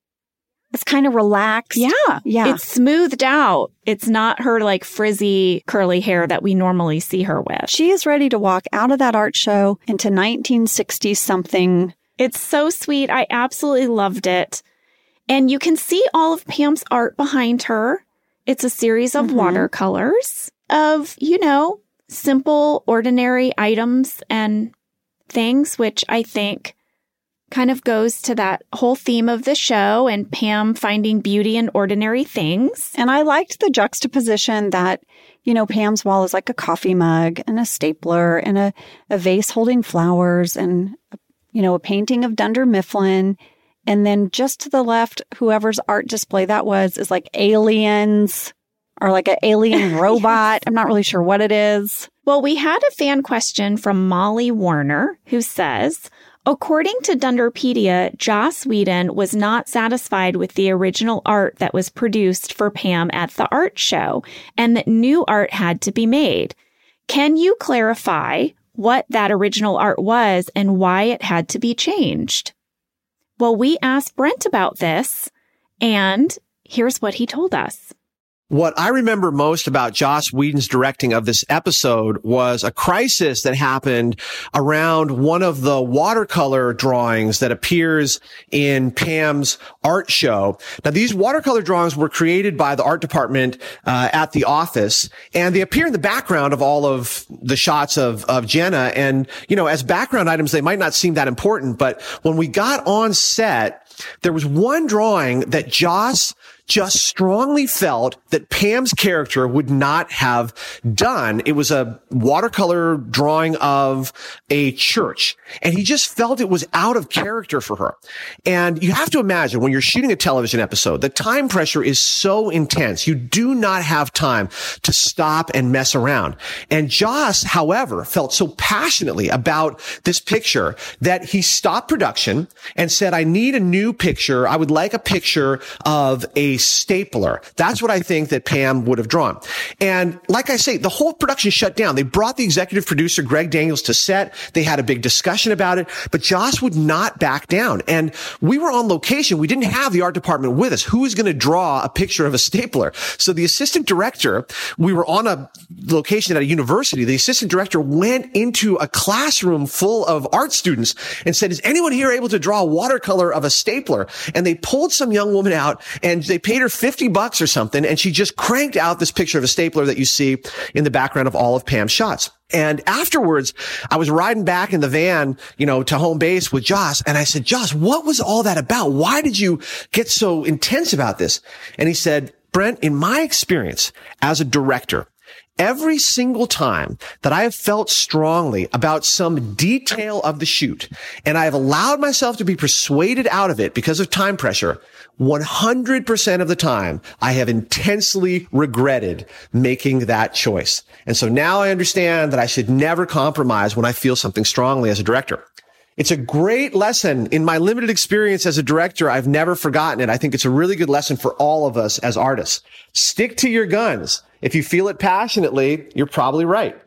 It's kind of relaxed.
Yeah.
Yeah.
It's smoothed out. It's not her like frizzy curly hair that we normally see her with.
She is ready to walk out of that art show into nineteen sixty something.
It's so sweet. I absolutely loved it. And you can see all of Pam's art behind her. It's a series of mm-hmm. watercolors of, you know, simple, ordinary items and things, which I think kind of goes to that whole theme of the show and Pam finding beauty in ordinary things.
And I liked the juxtaposition that, you know, Pam's wall is like a coffee mug and a stapler and a, a vase holding flowers and, you know, a painting of Dunder Mifflin. And then just to the left, whoever's art display that was is like aliens or like an alien robot. Yes. I'm not really sure what it is.
Well, we had a fan question from Molly Warner who says, according to Dunderpedia, Joss Whedon was not satisfied with the original art that was produced for Pam at the art show and that new art had to be made. Can you clarify what that original art was and why it had to be changed? Well, we asked Brent about this, and here's what he told us.
What I remember most about Joss Whedon's directing of this episode was a crisis that happened around one of the watercolor drawings that appears in Pam's art show. Now, these watercolor drawings were created by the art department uh, at the office, and they appear in the background of all of the shots of, of Jenna. And, you know, as background items, they might not seem that important, but when we got on set, there was one drawing that Joss just strongly felt that Pam's character would not have done. It was a watercolor drawing of a church, and he just felt it was out of character for her. And you have to imagine when you're shooting a television episode, the time pressure is so intense. You do not have time to stop and mess around. And Joss, however, felt so passionately about this picture that he stopped production and said, I need a new picture. I would like a picture of a stapler. That's what I think that Pam would have drawn. And like I say, the whole production shut down. They brought the executive producer, Greg Daniels, to set. They had a big discussion about it, but Joss would not back down. And we were on location. We didn't have the art department with us. Who is going to draw a picture of a stapler? So the assistant director, we were on a location at a university. The assistant director went into a classroom full of art students and said, is anyone here able to draw a watercolor of a stapler? And they pulled some young woman out and they paid her fifty bucks or something. And she just cranked out this picture of a stapler that you see in the background of all of Pam's shots. And afterwards, I was riding back in the van, you know, to home base with Joss. And I said, Joss, what was all that about? Why did you get so intense about this? And he said, Brent, in my experience as a director, every single time that I have felt strongly about some detail of the shoot, and I have allowed myself to be persuaded out of it because of time pressure, one hundred percent of the time, I have intensely regretted making that choice. And so now I understand that I should never compromise when I feel something strongly as a director. It's a great lesson. In my limited experience as a director, I've never forgotten it. I think it's a really good lesson for all of us as artists. Stick to your guns. If you feel it passionately, you're probably right.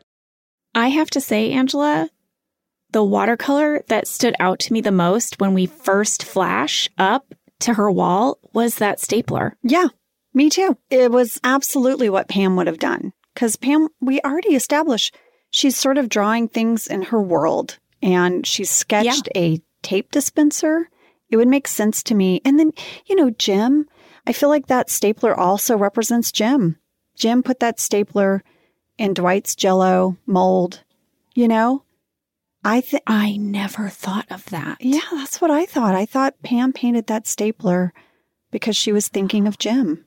I have to say, Angela, the watercolor that stood out to me the most when we first flash up to her wall was that stapler.
Yeah, me too. It was absolutely what Pam would have done. Because Pam, we already established she's sort of drawing things in her world. and she sketched yeah. a tape dispenser. It would make sense to me. And then, you know, Jim, I feel like that stapler also represents Jim. Jim put that stapler in Dwight's Jell-O mold, you know? I think
I never thought of that.
Yeah, that's what I thought. I thought Pam painted that stapler because she was thinking of Jim.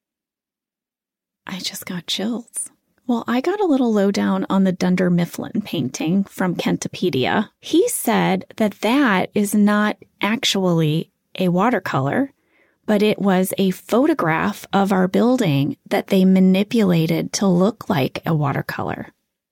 I just got chills. Well, I got a little lowdown on the Dunder Mifflin painting from Kentopedia. He said that that is not actually a watercolor, but it was a photograph of our building that they manipulated to look like a watercolor.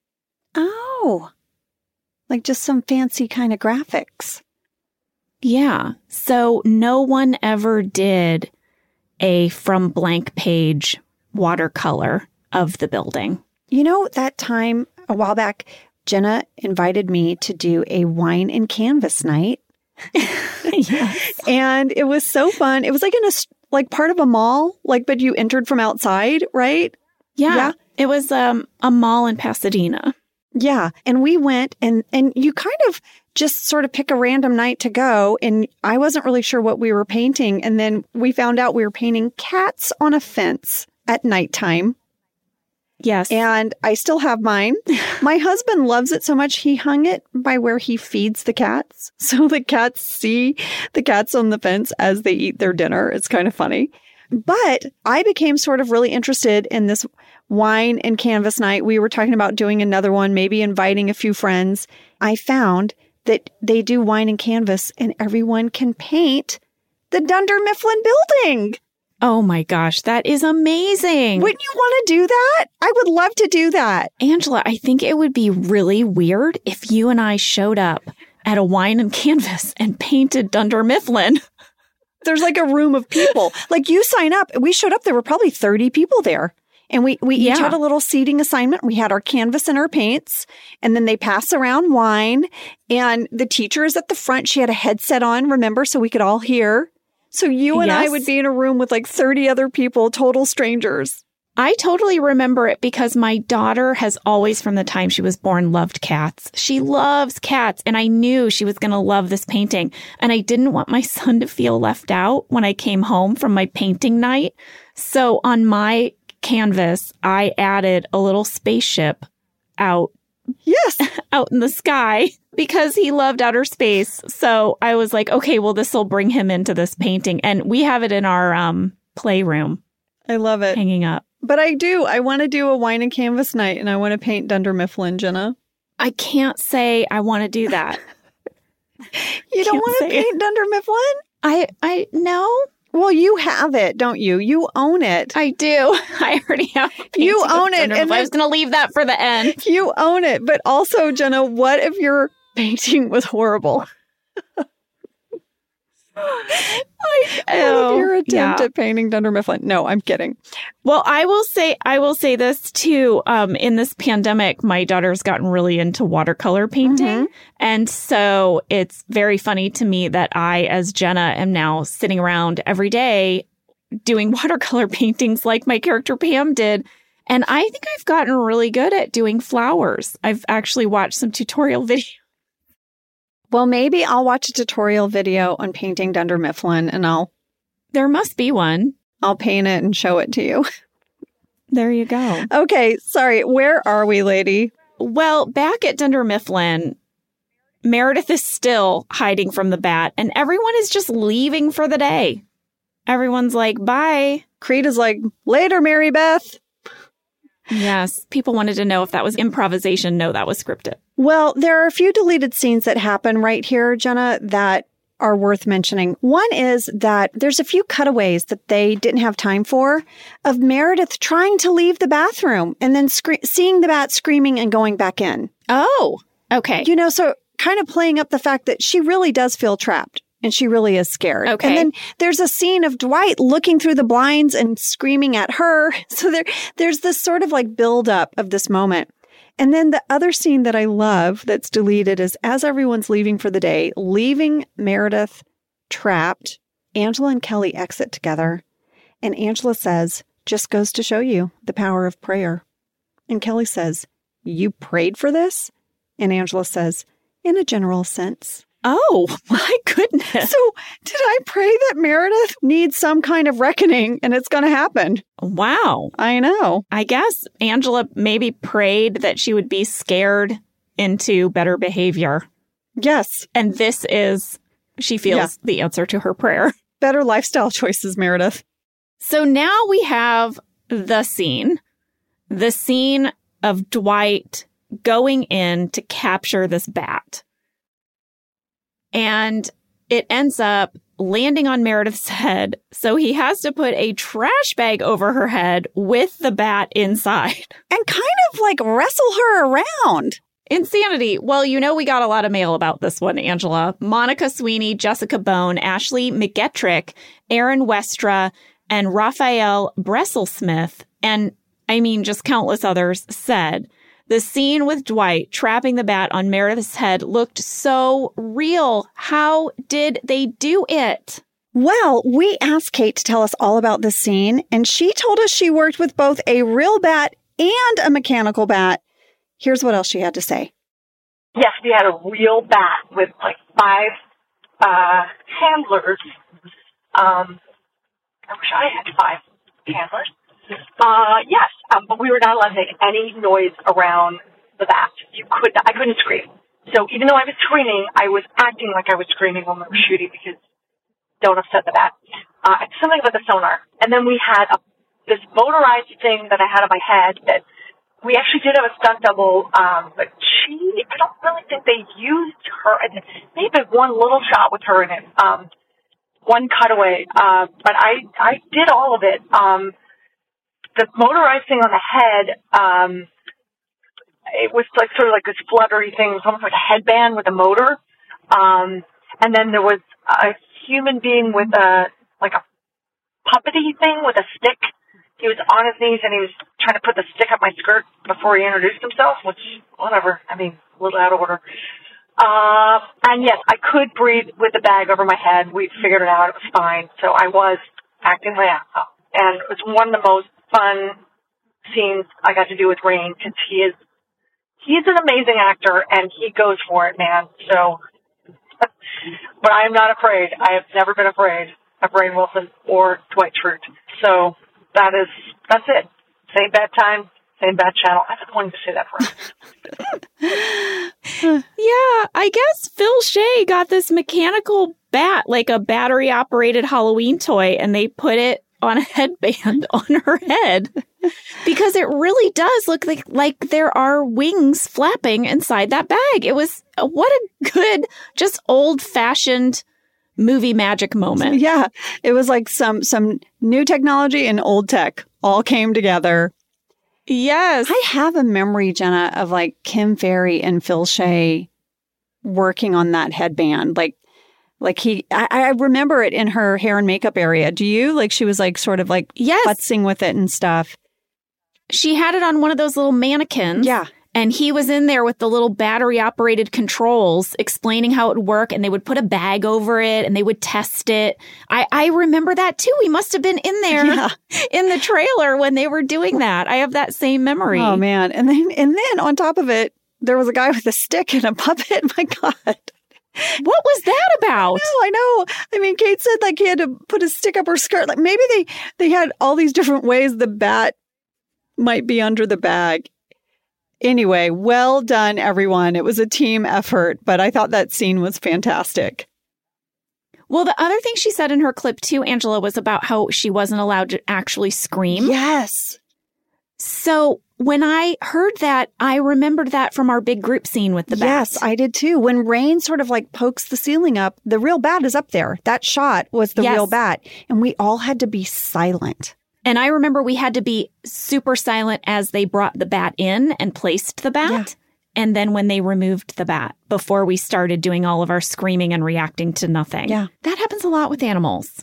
Oh, like just some fancy kind of graphics.
Yeah. So no one ever did a from blank page watercolor of the building.
You know, that time a while back, Jenna invited me to do a wine and canvas night.
Yes.
And it was so fun. It was like in a, like part of a mall, like, but you entered from outside, right?
Yeah. yeah. It was um, a mall in Pasadena.
Yeah. And we went and, and you kind of just sort of pick a random night to go. And I wasn't really sure what we were painting. And then we found out we were painting cats on a fence at nighttime.
Yes.
And I still have mine. My husband loves it so much, he hung it by where he feeds the cats. So the cats see the cats on the fence as they eat their dinner. It's kind of funny. But I became sort of really interested in this wine and canvas night. We were talking about doing another one, maybe inviting a few friends. I found that they do wine and canvas and everyone can paint the Dunder Mifflin building.
Oh my gosh, that is amazing.
Wouldn't you want to do that? I would love to do that.
Angela, I think it would be really weird if you and I showed up at a wine and canvas and painted Dunder Mifflin.
There's like a room of people. Like you sign up. We showed up. There were probably thirty people there. And we, we
yeah.
each had a little seating assignment. We had our canvas and our paints. And then they pass around wine. And the teacher is at the front. She had a headset on, remember, so we could all hear. So you and yes. I would be in a room with like thirty other people, total strangers.
I totally remember it because my daughter has always, from the time she was born, loved cats. She loves cats. And I knew she was going to love this painting. And I didn't want my son to feel left out when I came home from my painting night. So on my canvas, I added a little spaceship out.
Yes.
out in the sky because he loved outer space. So I was like, okay, well, this will bring him into this painting. And we have it in our um, playroom.
I love it.
Hanging up.
But I do. I want to do a wine and canvas night and I want to paint Dunder Mifflin, Jenna.
I can't say I want to do that.
You don't want to paint it. Dunder Mifflin?
I, I, no.
Well, you have it, don't you? You own it.
I do. I already have a
You own it.
And I was going to leave that for the end.
You own it. But also, Jenna, what if your painting was horrible?
I,
what if your attempt
yeah.
at painting Dunder Mifflin? No, I'm kidding.
Well, I will say, I will say this too. Um, in this pandemic, my daughter's gotten really into watercolor painting. Mm-hmm. And so it's very funny to me that I, as Jenna, am now sitting around every day doing watercolor paintings like my character Pam did. And I think I've gotten really good at doing flowers. I've actually watched some tutorial videos.
Well, maybe I'll watch a tutorial video on painting Dunder Mifflin and I'll...
There must be one.
I'll paint it and show it to you.
There you go.
Okay, sorry. Where are we, lady?
Well, back at Dunder Mifflin, Meredith is still hiding from the bat and everyone is just leaving for the day. Everyone's like, bye.
Creed is like, later, Mary Beth.
Yes. People wanted to know if that was improvisation. No, that was scripted.
Well, there are a few deleted scenes that happen right here, Jenna, that are worth mentioning. One is that there's a few cutaways that they didn't have time for of Meredith trying to leave the bathroom and then scre- seeing the bat screaming and going back in.
Oh, okay.
You know, so kind of playing up the fact that she really does feel trapped. And she really is scared.
Okay.
And then there's a scene of Dwight looking through the blinds and screaming at her. So there, there's this sort of like buildup of this moment. And then the other scene that I love that's deleted is as everyone's leaving for the day, leaving Meredith trapped, Angela and Kelly exit together. And Angela says, just goes to show you the power of prayer. And Kelly says, you prayed for this? And Angela says, in a general sense.
Oh, my goodness.
So did I pray that Meredith needs some kind of reckoning and it's going to happen?
Wow.
I know.
I guess Angela maybe prayed that she would be scared into better behavior.
Yes.
And this is, she feels, yeah. the answer to her prayer.
Better lifestyle choices, Meredith.
So now we have the scene. The scene of Dwight going in to capture this bat. And it ends up landing on Meredith's head, so he has to put a trash bag over her head with the bat inside.
And kind of like wrestle her around.
Insanity. Well, you know we got a lot of mail about this one, Angela. Monica Sweeney, Jessica Bone, Ashley McGettrick, Aaron Westra, and Raphael Bresselsmith, and I mean just countless others, said the scene with Dwight trapping the bat on Meredith's head looked so real. How did they do it?
Well, we asked Kate to tell us all about this scene, and she told us she worked with both a real bat and a mechanical bat. Here's what else she had to say.
Yes, we had a real bat with like five uh, handlers. Um, I wish I had five handlers. Uh, yes, um, but we were not allowed to make any noise around the bat. You could not, I couldn't scream. So even though I was screaming, I was acting like I was screaming when we were shooting because don't upset the bat. Uh, it's something with the sonar. And then we had a, this motorized thing that I had on my head that we actually did have a stunt double, um, but she, I don't really think they used her. Maybe one little shot with her in it, um, one cutaway. Uh, but I, I did all of it. Um, the motorized thing on the head, um, it was like sort of like this fluttery thing. It was almost like a headband with a motor. Um, and then there was a human being with a, like a puppety thing with a stick. He was on his knees and he was trying to put the stick up my skirt before he introduced himself, which, whatever. I mean, a little out of order. Uh, and yes, I could breathe with the bag over my head. We figured it out. It was fine. So I was acting my ass off. And it was one of the most fun scenes I got to do with Rainn because he is, he's an amazing actor and he goes for it, man. So, but I am not afraid. I have never been afraid of Rainn Wilson or Dwight Schrute. So that is, that's it. Same bad time, same bad channel. I've been wanting to say that forever.
Yeah, I guess Phil Shea got this mechanical bat, like a battery-operated Halloween toy, and they put it on a headband on her head because it really does look like, like there are wings flapping inside that bag. It was, what a good, just old-fashioned movie magic moment.
Yeah, it was like some some new technology and old tech all came together.
Yes.
I have a memory, Jenna, of like Kim Ferry and Phil Shea working on that headband. Like, like he, I, I remember it in her hair and makeup area. Do you? Like she was like sort of like
yes.
futzing with it and stuff.
She had it on one of those little mannequins.
Yeah.
And he was in there with the little battery-operated controls explaining how it would work, and they would put a bag over it, and they would test it. I, I remember that, too. He must have been in there
yeah.
in the trailer when they were doing that. I have that same memory.
Oh, man. And then, and then on top of it, there was a guy with a stick and a puppet. My God.
What was that about?
No, I know. I mean, Kate said like he had to put a stick up her skirt. Like maybe they, they had all these different ways the bat might be under the bag. Anyway, well done, everyone. It was a team effort, but I thought that scene was fantastic.
Well, the other thing she said in her clip, too, Angela, was about how she wasn't allowed to actually scream.
Yes.
So when I heard that, I remembered that from our big group scene with the bat.
Yes, I did, too. When Rainn sort of like pokes the ceiling up, the real bat is up there. That shot was the
yes.
real bat. And we all had to be silent.
And I remember we had to be super silent as they brought the bat in and placed the bat. Yeah. And then when they removed the bat before we started doing all of our screaming and reacting to nothing.
Yeah.
That happens a lot with animals.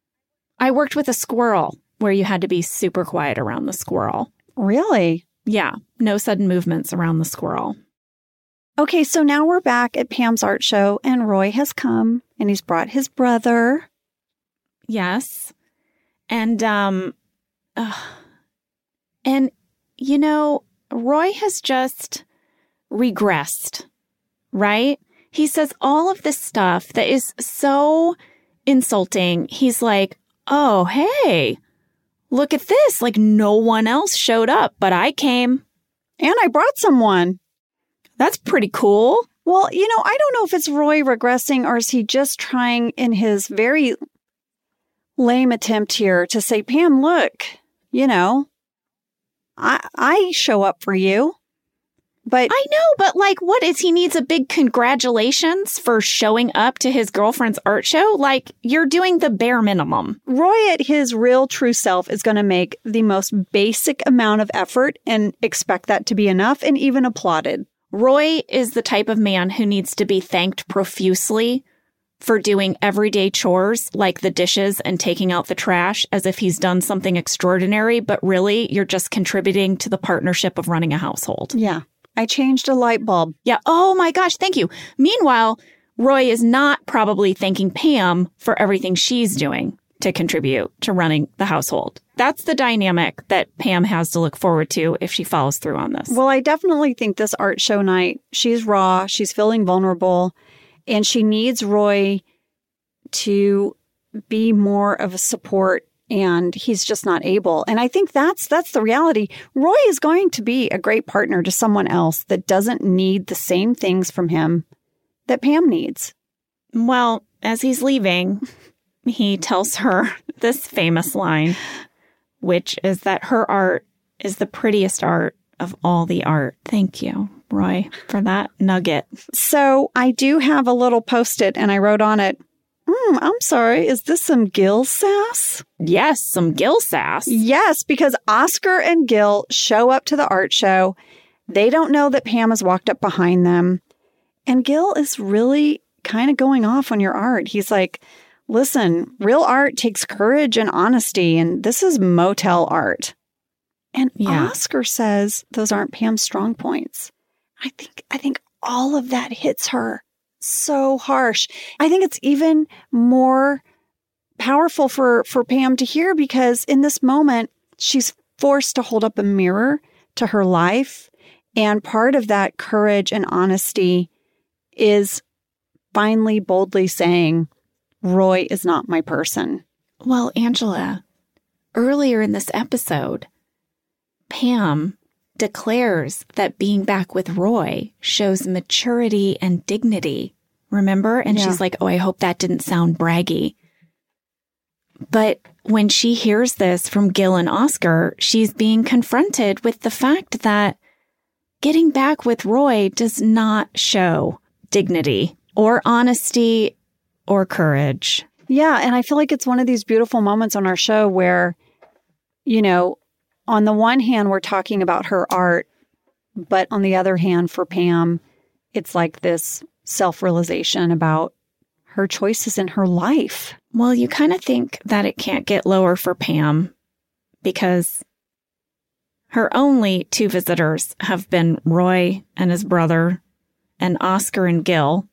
I worked with a squirrel where you had to be super quiet around the squirrel.
Really?
Yeah. No sudden movements around the squirrel.
Okay, so now we're back at Pam's art show and Roy has come and he's brought his brother.
Yes. And, um... Uh, and, you know, Roy has just regressed, right? He says all of this stuff that is so insulting. He's like, oh, hey, look at this. Like, no one else showed up, but I came.
And I brought someone.
That's pretty cool.
Well, you know, I don't know if it's Roy regressing or is he just trying in his very lame attempt here to say, Pam, look, you know, I I show up for you. But
I know, but like, what is he needs a big congratulations for showing up to his girlfriend's art show? Like, you're doing the bare minimum.
Roy at his real true self is going to make the most basic amount of effort and expect that to be enough and even applauded.
Roy is the type of man who needs to be thanked profusely for doing everyday chores like the dishes and taking out the trash as if he's done something extraordinary, but really you're just contributing to the partnership of running a household.
Yeah. I changed a light bulb.
Yeah. Oh my gosh. Thank you. Meanwhile, Roy is not probably thanking Pam for everything she's doing to contribute to running the household. That's the dynamic that Pam has to look forward to if she follows through on this.
Well, I definitely think this art show night, she's raw, she's feeling vulnerable, and she needs Roy to be more of a support. And he's just not able. And I think that's that's the reality. Roy is going to be a great partner to someone else that doesn't need the same things from him that Pam needs.
Well, as he's leaving, he tells her this famous line, which is that her art is the prettiest art of all the art. Thank you, Roy, for that nugget.
So I do have a little Post-it, and I wrote on it, Mm, I'm sorry, is this some Gil sass?
Yes, some Gil sass.
Yes, because Oscar and Gil show up to the art show. They don't know that Pam has walked up behind them. And Gil is really kind of going off on your art. He's like, listen, real art takes courage and honesty, and this is motel art. And yeah. Oscar says those aren't Pam's strong points. I think I think all of that hits her so harsh. I think it's even more powerful for, for Pam to hear because in this moment, she's forced to hold up a mirror to her life. And part of that courage and honesty is finally boldly saying, Roy is not my person.
Well, Angela, earlier in this episode, Pam declares that being back with Roy shows maturity and dignity. Remember? And yeah. She's like, oh, I hope that didn't sound braggy. But when she hears this from Gil and Oscar, she's being confronted with the fact that getting back with Roy does not show dignity or honesty or courage.
Yeah. And I feel like it's one of these beautiful moments on our show where, you know, on the one hand, we're talking about her art, but on the other hand, for Pam, it's like this self-realization about her choices in her life.
Well, you kind of think that it can't get lower for Pam because her only two visitors have been Roy and his brother and Oscar and Gil.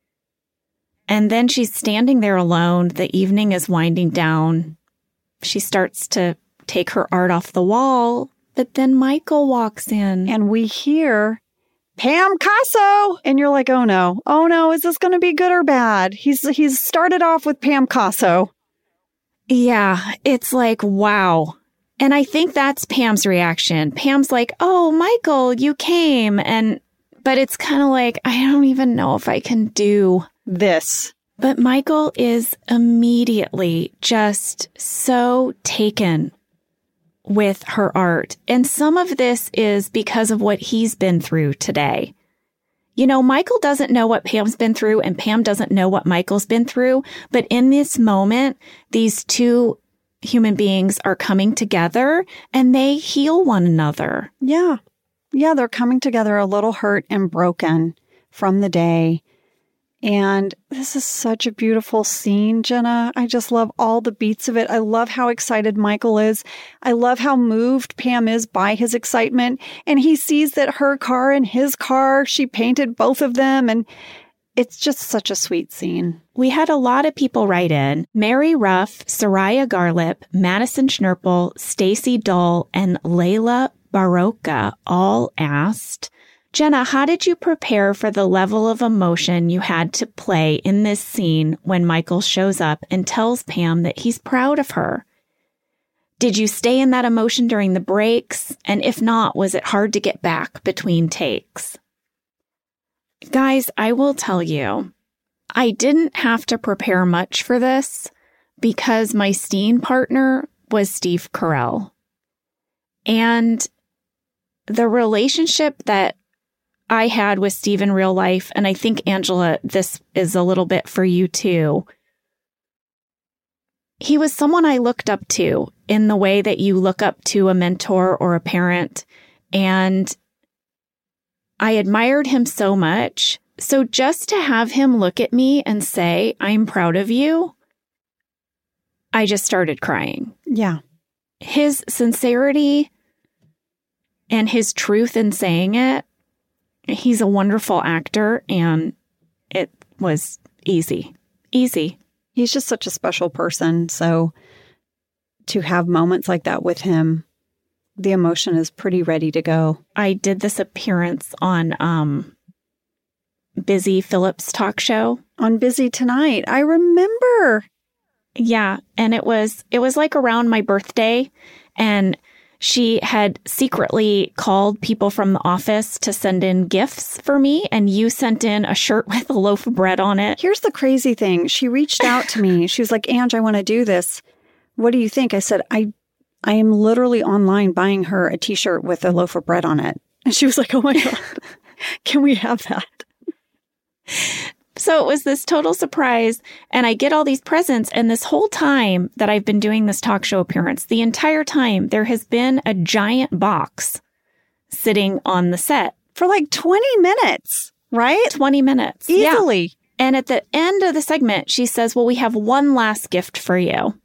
And then she's standing there alone. The evening is winding down. She starts to take her art off the wall, but then Michael walks in.
And we hear, Pam Casso! And you're like, oh no, oh no, is this going to be good or bad? He's he's started off with Pam Casso.
Yeah, it's like, wow. And I think that's Pam's reaction. Pam's like, oh, Michael, you came. And, but it's kind of like, I don't even know if I can do
this.
But Michael is immediately just so taken with her art. And some of this is because of what he's been through today. You know, Michael doesn't know what Pam's been through and Pam doesn't know what Michael's been through. But in this moment, these two human beings are coming together and they heal one another.
Yeah. Yeah, they're coming together a little hurt and broken from the day. And this is such a beautiful scene, Jenna. I just love all the beats of it. I love how excited Michael is. I love how moved Pam is by his excitement. And he sees that her car and his car, she painted both of them. And it's just such a sweet scene.
We had a lot of people write in. Mary Ruff, Soraya Garlip, Madison Schnurple, Stacy Dull, and Layla Barocca all asked, Jenna, how did you prepare for the level of emotion you had to play in this scene when Michael shows up and tells Pam that he's proud of her? Did you stay in that emotion during the breaks? And if not, was it hard to get back between takes? Guys, I will tell you, I didn't have to prepare much for this because my scene partner was Steve Carell. And the relationship that I had with Steve in real life, and I think, Angela, this is a little bit for you too. He was someone I looked up to in the way that you look up to a mentor or a parent. And I admired him so much. So just to have him look at me and say, I'm proud of you, I just started crying.
Yeah.
His sincerity and his truth in saying it, he's a wonderful actor, and it was easy. Easy.
He's just such a special person. So to have moments like that with him, the emotion is pretty ready to go.
I did this appearance on um, Busy Phillips' talk show.
On Busy Tonight. I remember.
Yeah. And it was, it was like around my birthday, and she had secretly called people from the office to send in gifts for me, and you sent in a shirt with a loaf of bread on it.
Here's the crazy thing. She reached out to me. She was like, Ange, I want to do this. What do you think? I said, I I am literally online buying her a t-shirt with a loaf of bread on it. And she was like, oh my God, can we have that?
So it was this total surprise, and I get all these presents, and this whole time that I've been doing this talk show appearance, the entire time, there has been a giant box sitting on the set.
For like twenty minutes, right?
twenty minutes.
Easily.
Yeah. And at the end of the segment, she says, well, we have one last gift for you.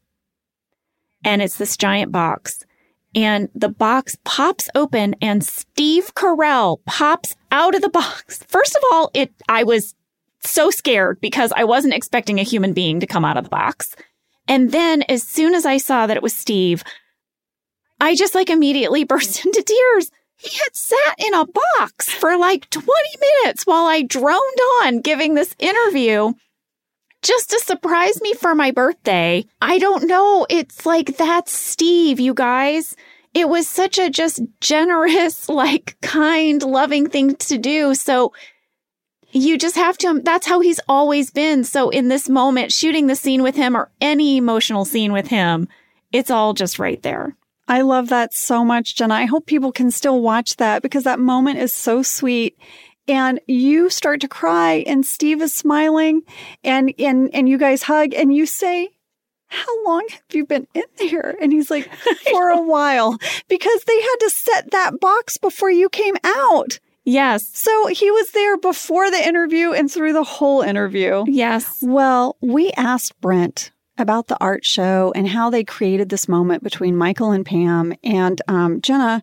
And it's this giant box. And the box pops open, and Steve Carell pops out of the box. First of all, it I was so scared because I wasn't expecting a human being to come out of the box. And then as soon as I saw that it was Steve, I just like immediately burst into tears. He had sat in a box for like twenty minutes while I droned on giving this interview just to surprise me for my birthday. I don't know. It's like, that's Steve, you guys. It was such a just generous, like kind, loving thing to do. So you just have to, that's how he's always been. So in this moment, shooting the scene with him or any emotional scene with him, it's all just right there.
I love that so much, Jenna. I hope people can still watch that because that moment is so sweet. And you start to cry, and Steve is smiling, and, and, and you guys hug, and you say, how long have you been in there? And he's like, for a while, because they had to set that box before you came out.
Yes.
So he was there before the interview and through the whole interview.
Yes.
Well, we asked Brent about the art show and how they created this moment between Michael and Pam. And um, Jenna,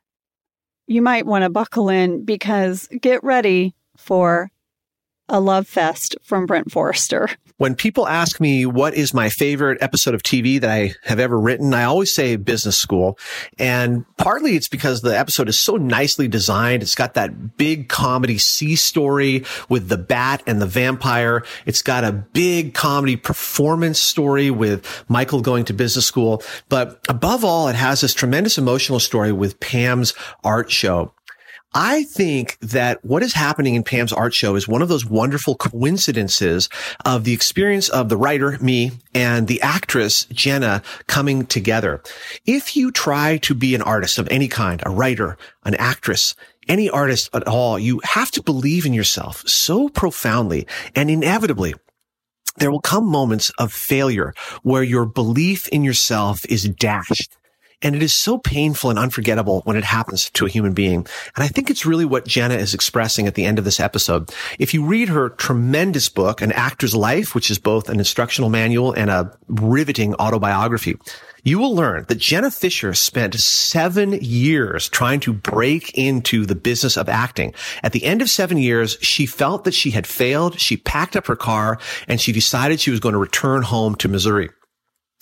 you might want to buckle in because get ready for a love fest from Brent Forrester.
When people ask me what is my favorite episode of T V that I have ever written, I always say Business School. And partly it's because the episode is so nicely designed. It's got that big comedy sea story with the bat and the vampire. It's got a big comedy performance story with Michael going to business school. But above all, it has this tremendous emotional story with Pam's art show. I think that what is happening in Pam's art show is one of those wonderful coincidences of the experience of the writer, me, and the actress, Jenna, coming together. If you try to be an artist of any kind, a writer, an actress, any artist at all, you have to believe in yourself so profoundly, and inevitably, there will come moments of failure where your belief in yourself is dashed. And it is so painful and unforgettable when it happens to a human being. And I think it's really what Jenna is expressing at the end of this episode. If you read her tremendous book, An Actor's Life, which is both an instructional manual and a riveting autobiography, you will learn that Jenna Fischer spent seven years trying to break into the business of acting. At the end of seven years, she felt that she had failed. She packed up her car and she decided she was going to return home to Missouri.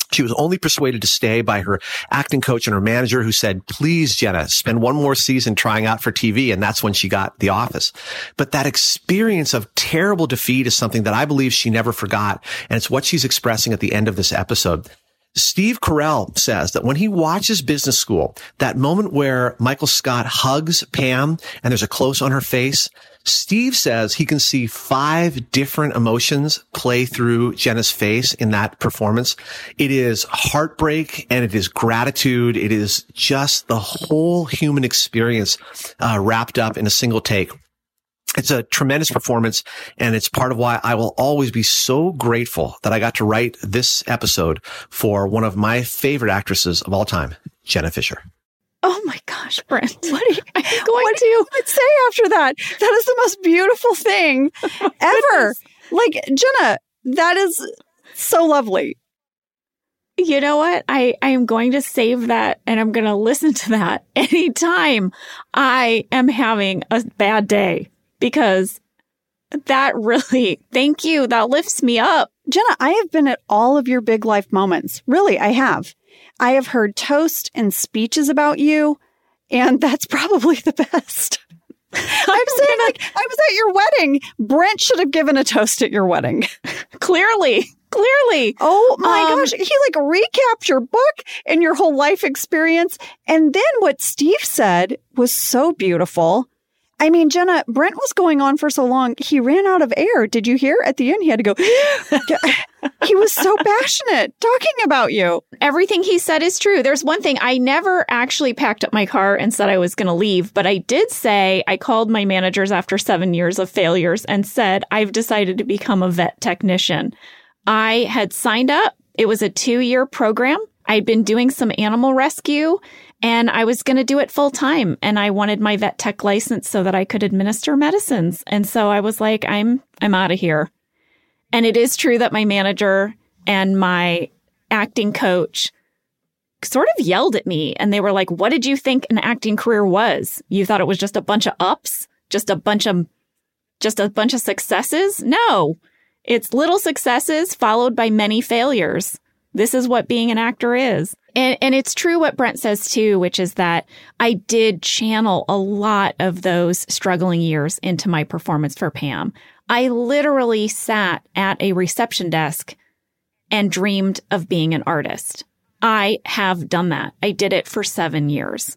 She was only persuaded to stay by her acting coach and her manager, who said, please, Jenna, spend one more season trying out for T V. And that's when she got The Office. But that experience of terrible defeat is something that I believe she never forgot. And it's what she's expressing at the end of this episode. Steve Carell says that when he watches Business School, that moment where Michael Scott hugs Pam and there's a close on her face, Steve says he can see five different emotions play through Jenna's face in that performance. It is heartbreak and it is gratitude. It is just the whole human experience uh, wrapped up in a single take. It's a tremendous performance, and it's part of why I will always be so grateful that I got to write this episode for one of my favorite actresses of all time, Jenna Fischer.
Oh my gosh, Brent. What are you going
what
to
do you say after that? That is the most beautiful thing
oh,
ever. Like, Jenna, that is so lovely.
You know what? I, I am going to save that, and I'm going to listen to that anytime I am having a bad day, because that really, thank you. That lifts me up.
Jenna, I have been at all of your big life moments. Really, I have. I have heard toast and speeches about you, and that's probably the best. I'm saying, like, I was at your wedding. Brent should have given a toast at your wedding.
Clearly. Clearly.
Oh my
um,
gosh. He like recapped your book and your whole life experience. And then what Steve said was so beautiful. I mean, Jenna, Brent was going on for so long, he ran out of air. Did you hear? At the end, he had to go. He was so passionate talking about you.
Everything he said is true. There's one thing. I never actually packed up my car and said I was going to leave, but I did say I called my managers after seven years of failures and said, I've decided to become a vet technician. I had signed up. It was a two-year program. I'd been doing some animal rescue, and I was going to do it full time. And I wanted my vet tech license so that I could administer medicines. And so I was like, I'm I'm out of here. And it is true that my manager and my acting coach sort of yelled at me. And they were like, what did you think an acting career was? You thought it was just a bunch of ups? Just a bunch of just a bunch of successes? No. It's little successes followed by many failures. This is what being an actor is. And, and it's true what Brent says, too, which is that I did channel a lot of those struggling years into my performance for Pam. I literally sat at a reception desk and dreamed of being an artist. I have done that. I did it for seven years.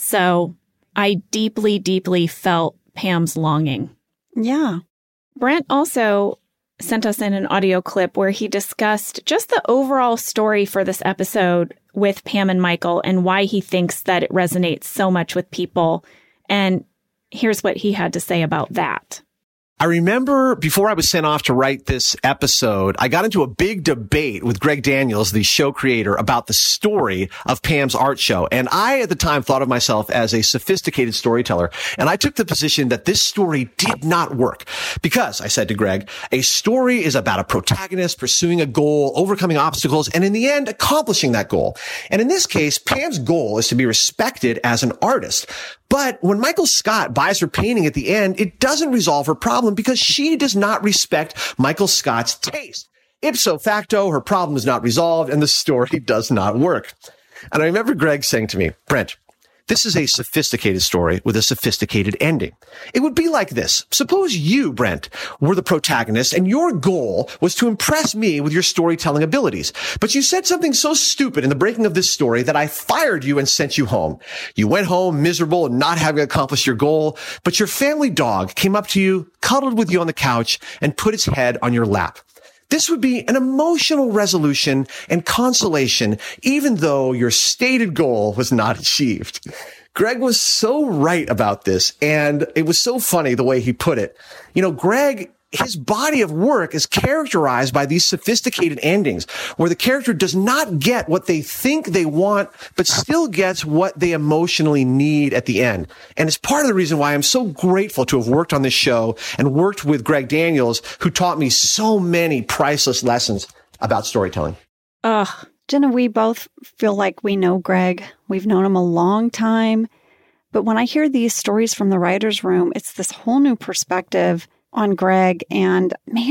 So I deeply, deeply felt Pam's longing.
Yeah.
Brent also sent us in an audio clip where he discussed just the overall story for this episode with Pam and Michael and why he thinks that it resonates so much with people. And here's what he had to say about that.
I remember before I was sent off to write this episode, I got into a big debate with Greg Daniels, the show creator, about the story of Pam's art show. And I, at the time, thought of myself as a sophisticated storyteller. And I took the position that this story did not work because, I said to Greg, a story is about a protagonist pursuing a goal, overcoming obstacles, and in the end, accomplishing that goal. And in this case, Pam's goal is to be respected as an artist. But when Michael Scott buys her painting at the end, it doesn't resolve her problem because she does not respect Michael Scott's taste. Ipso facto, her problem is not resolved and the story does not work. And I remember Greg saying to me, Brent, this is a sophisticated story with a sophisticated ending. It would be like this. Suppose you, Brent, were the protagonist and your goal was to impress me with your storytelling abilities. But you said something so stupid in the breaking of this story that I fired you and sent you home. You went home miserable and not having accomplished your goal, but your family dog came up to you, cuddled with you on the couch, and put its head on your lap. This would be an emotional resolution and consolation, even though your stated goal was not achieved. Greg was so right about this, and it was so funny the way he put it. You know, Greg, his body of work is characterized by these sophisticated endings where the character does not get what they think they want, but still gets what they emotionally need at the end. And it's part of the reason why I'm so grateful to have worked on this show and worked with Greg Daniels, who taught me so many priceless lessons about storytelling.
Ugh. Jenna, we both feel like we know Greg. We've known him a long time. But when I hear these stories from the writer's room, it's this whole new perspective on Greg. And man,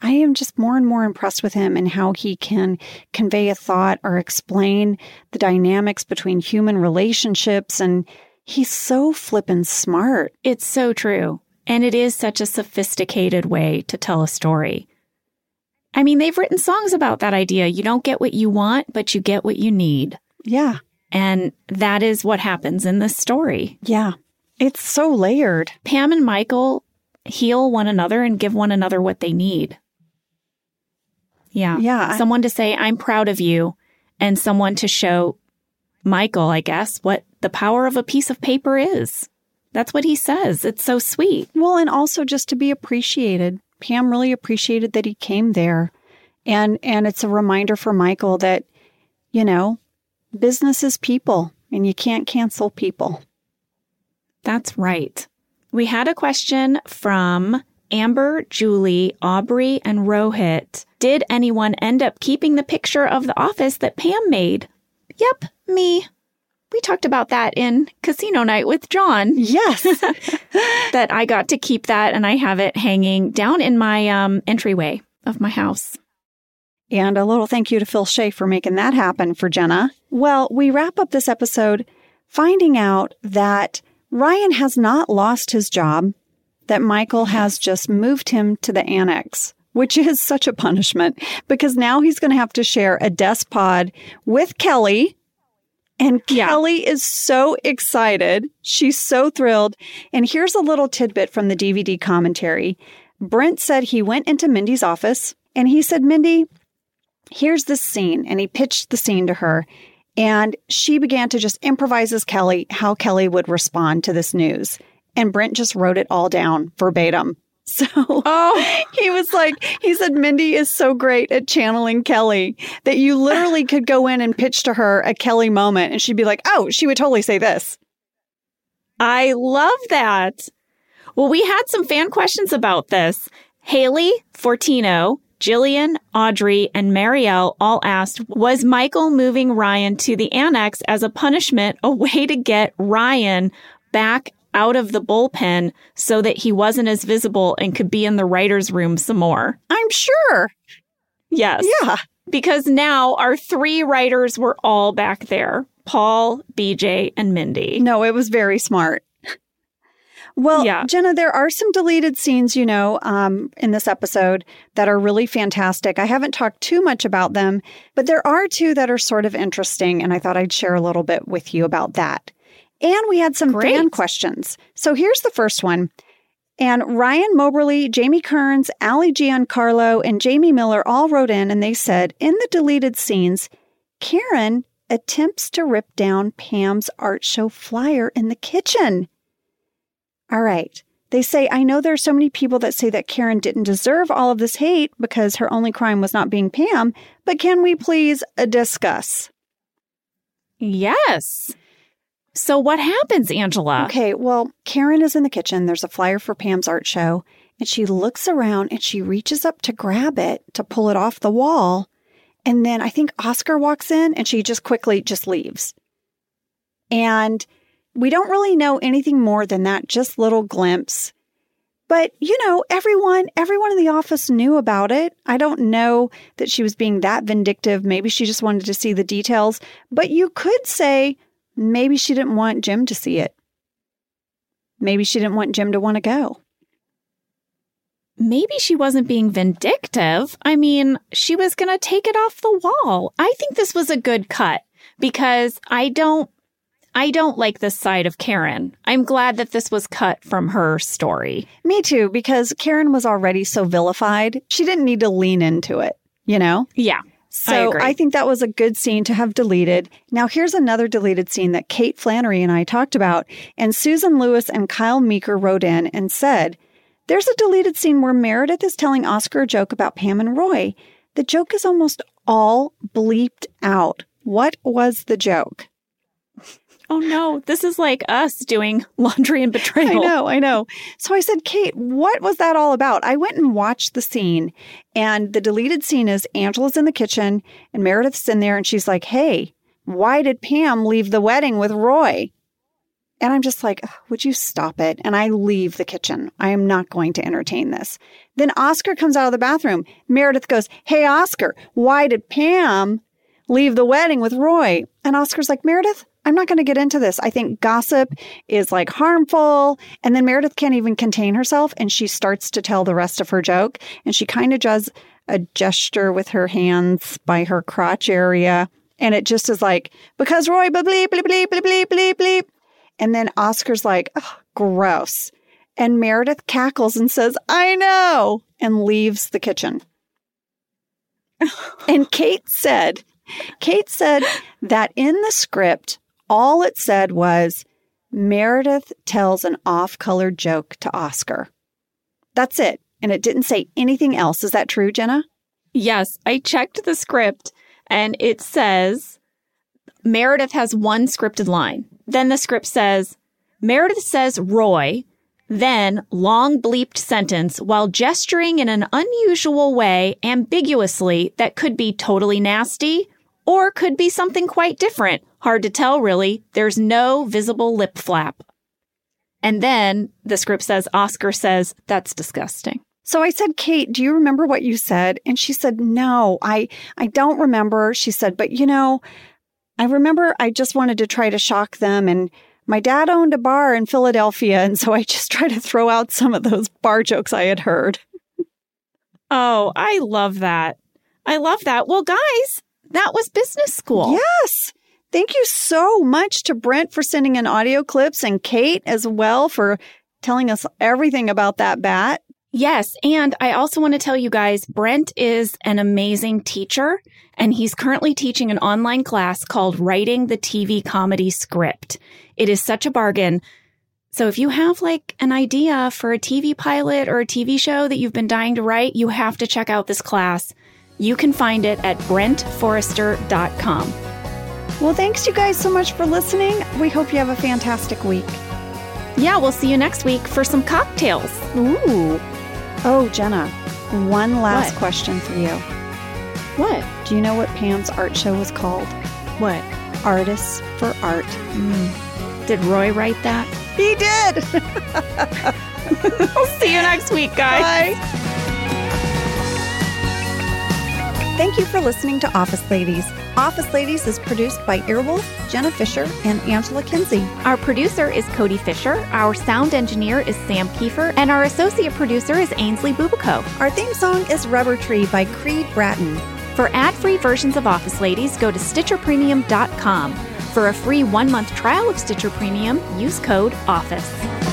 I am just more and more impressed with him and how he can convey a thought or explain the dynamics between human relationships. And he's so flippin' smart.
It's so true. And it is such a sophisticated way to tell a story. I mean, they've written songs about that idea. You don't get what you want, but you get what you need.
Yeah.
And that is what happens in this story.
Yeah. It's so layered.
Pam and Michael heal one another and give one another what they need. Yeah.
Yeah.
Someone to say, I'm proud of you, and someone to show Michael, I guess, what the power of a piece of paper is. That's what he says. It's so sweet.
Well, and also just to be appreciated. Pam really appreciated that he came there. And and it's a reminder for Michael that, you know, business is people, and you can't cancel people.
That's right. We had a question from Amber, Julie, Aubrey, and Rohit. Did anyone end up keeping the picture of the office that Pam made? Yep, me. We talked about that in Casino Night with John.
Yes.
That I got to keep that, and I have it hanging down in my um, entryway of my house.
And a little thank you to Phil Shea for making that happen for Jenna. Well, we wrap up this episode finding out that Ryan has not lost his job, that Michael has just moved him to the annex, which is such a punishment because now he's going to have to share a desk pod with Kelly. And
Yeah.
Kelly is so excited. She's so thrilled. And here's a little tidbit from the D V D commentary. Brent said he went into Mindy's office and he said, Mindy, here's this scene. And he pitched the scene to her. And she began to just improvise as Kelly, how Kelly would respond to this news. And Brent just wrote it all down verbatim. So
Oh.
he was like, he said, Mindy is so great at channeling Kelly that you literally could go in and pitch to her a Kelly moment and she'd be like, oh, she would totally say this.
I love that. Well, we had some fan questions about this. Haley, Fortino, Jillian, Audrey, and Marielle all asked, was Michael moving Ryan to the annex as a punishment, a way to get Ryan back out of the bullpen so that he wasn't as visible and could be in the writer's room some more?
I'm sure.
Yes.
Yeah.
Because now our three writers were all back there. Paul, B J, and Mindy.
No, it was very smart. Well,
Yeah.
Jenna, there are some deleted scenes, you know, um, in this episode that are really fantastic. I haven't talked too much about them, but there are two that are sort of interesting, and I thought I'd share a little bit with you about that. And we had some
Great.
fan questions. So here's the first one. And Ryan Moberly, Jamie Kearns, Ali Giancarlo, and Jamie Miller all wrote in, and they said, in the deleted scenes, Karen attempts to rip down Pam's art show flyer in the kitchen. All right. They say, I know there are so many people that say that Karen didn't deserve all of this hate because her only crime was not being Pam, but can we please uh, discuss?
Yes. So what happens, Angela?
Okay, well, Karen is in the kitchen. There's a flyer for Pam's art show, and she looks around and she reaches up to grab it, to pull it off the wall. And then I think Oscar walks in and she just quickly just leaves. And we don't really know anything more than that, just little glimpse. But, you know, everyone, everyone in the office knew about it. I don't know that she was being that vindictive. Maybe she just wanted to see the details. But you could say maybe she didn't want Jim to see it. Maybe she didn't want Jim to want to go.
Maybe she wasn't being vindictive. I mean, she was going to take it off the wall. I think this was a good cut because I don't I don't like this side of Karen. I'm glad that this was cut from her story.
Me too, because Karen was already so vilified. She didn't need to lean into it, you know?
Yeah.
So
agree.
I think that was a good scene to have deleted. Now, here's another deleted scene that Kate Flannery and I talked about. And Susan Lewis and Kyle Meeker wrote in and said, there's a deleted scene where Meredith is telling Oscar a joke about Pam and Roy. The joke is almost all bleeped out. What was the joke?
Oh, no, this is like us doing Laundry and Betrayal.
I know, I know. So I said, Kate, what was that all about? I went and watched the scene, and the deleted scene is Angela's in the kitchen, and Meredith's in there, and she's like, hey, why did Pam leave the wedding with Roy? And I'm just like, would you stop it? And I leave the kitchen. I am not going to entertain this. Then Oscar comes out of the bathroom. Meredith goes, hey, Oscar, why did Pam leave the wedding with Roy? And Oscar's like, Meredith, I'm not going to get into this. I think gossip is like harmful. And then Meredith can't even contain herself. And she starts to tell the rest of her joke. And she kind of does a gesture with her hands by her crotch area. And it just is like, because Roy, bleep, bleep, bleep, bleep, bleep, bleep, bleep. And then Oscar's like, oh, gross. And Meredith cackles and says, I know, and leaves the kitchen. And Kate said, Kate said that in the script, all it said was, Meredith tells an off-color joke to Oscar. That's it. And it didn't say anything else. Is that true, Jenna?
Yes, I checked the script and it says Meredith has one scripted line. Then the script says, Meredith says Roy, then long bleeped sentence while gesturing in an unusual way ambiguously that could be totally nasty or could be something quite different. Hard to tell, really. There's no visible lip flap. And then the script says, Oscar says, that's disgusting.
So I said, Kate, do you remember what you said? And she said, no, I, I don't remember. She said, but you know, I remember I just wanted to try to shock them. And my dad owned a bar in Philadelphia. And so I just tried to throw out some of those bar jokes I had heard.
Oh, I love that. I love that. Well, guys, that was business school.
Yes. Thank you so much to Brent for sending in audio clips and Kate as well for telling us everything about that bat.
Yes. And I also want to tell you guys, Brent is an amazing teacher, and he's currently teaching an online class called Writing the T V Comedy Script. It is such a bargain. So if you have like an idea for a T V pilot or a T V show that you've been dying to write, you have to check out this class. You can find it at brent forrester dot com.
Well, thanks you guys so much for listening. We hope you have a fantastic week.
Yeah, we'll see you next week for some cocktails.
Ooh. Oh, Jenna, one last
What?
question for you.
What?
Do you know what Pam's art show was called?
What?
Artists for Art.
Mm. Did Roy write that?
He did.
We'll see you next week, guys.
Bye. Thank you for listening to Office Ladies. Office Ladies is produced by Earwolf, Jenna Fisher, and Angela Kinsey.
Our producer is Cody Fisher, our sound engineer is Sam Kiefer, and our associate producer is Ainsley Bubico.
Our theme song is Rubber Tree by Creed Bratton.
For ad-free versions of Office Ladies, go to stitcher premium dot com. For a free one-month trial of Stitcher Premium, use code OFFICE.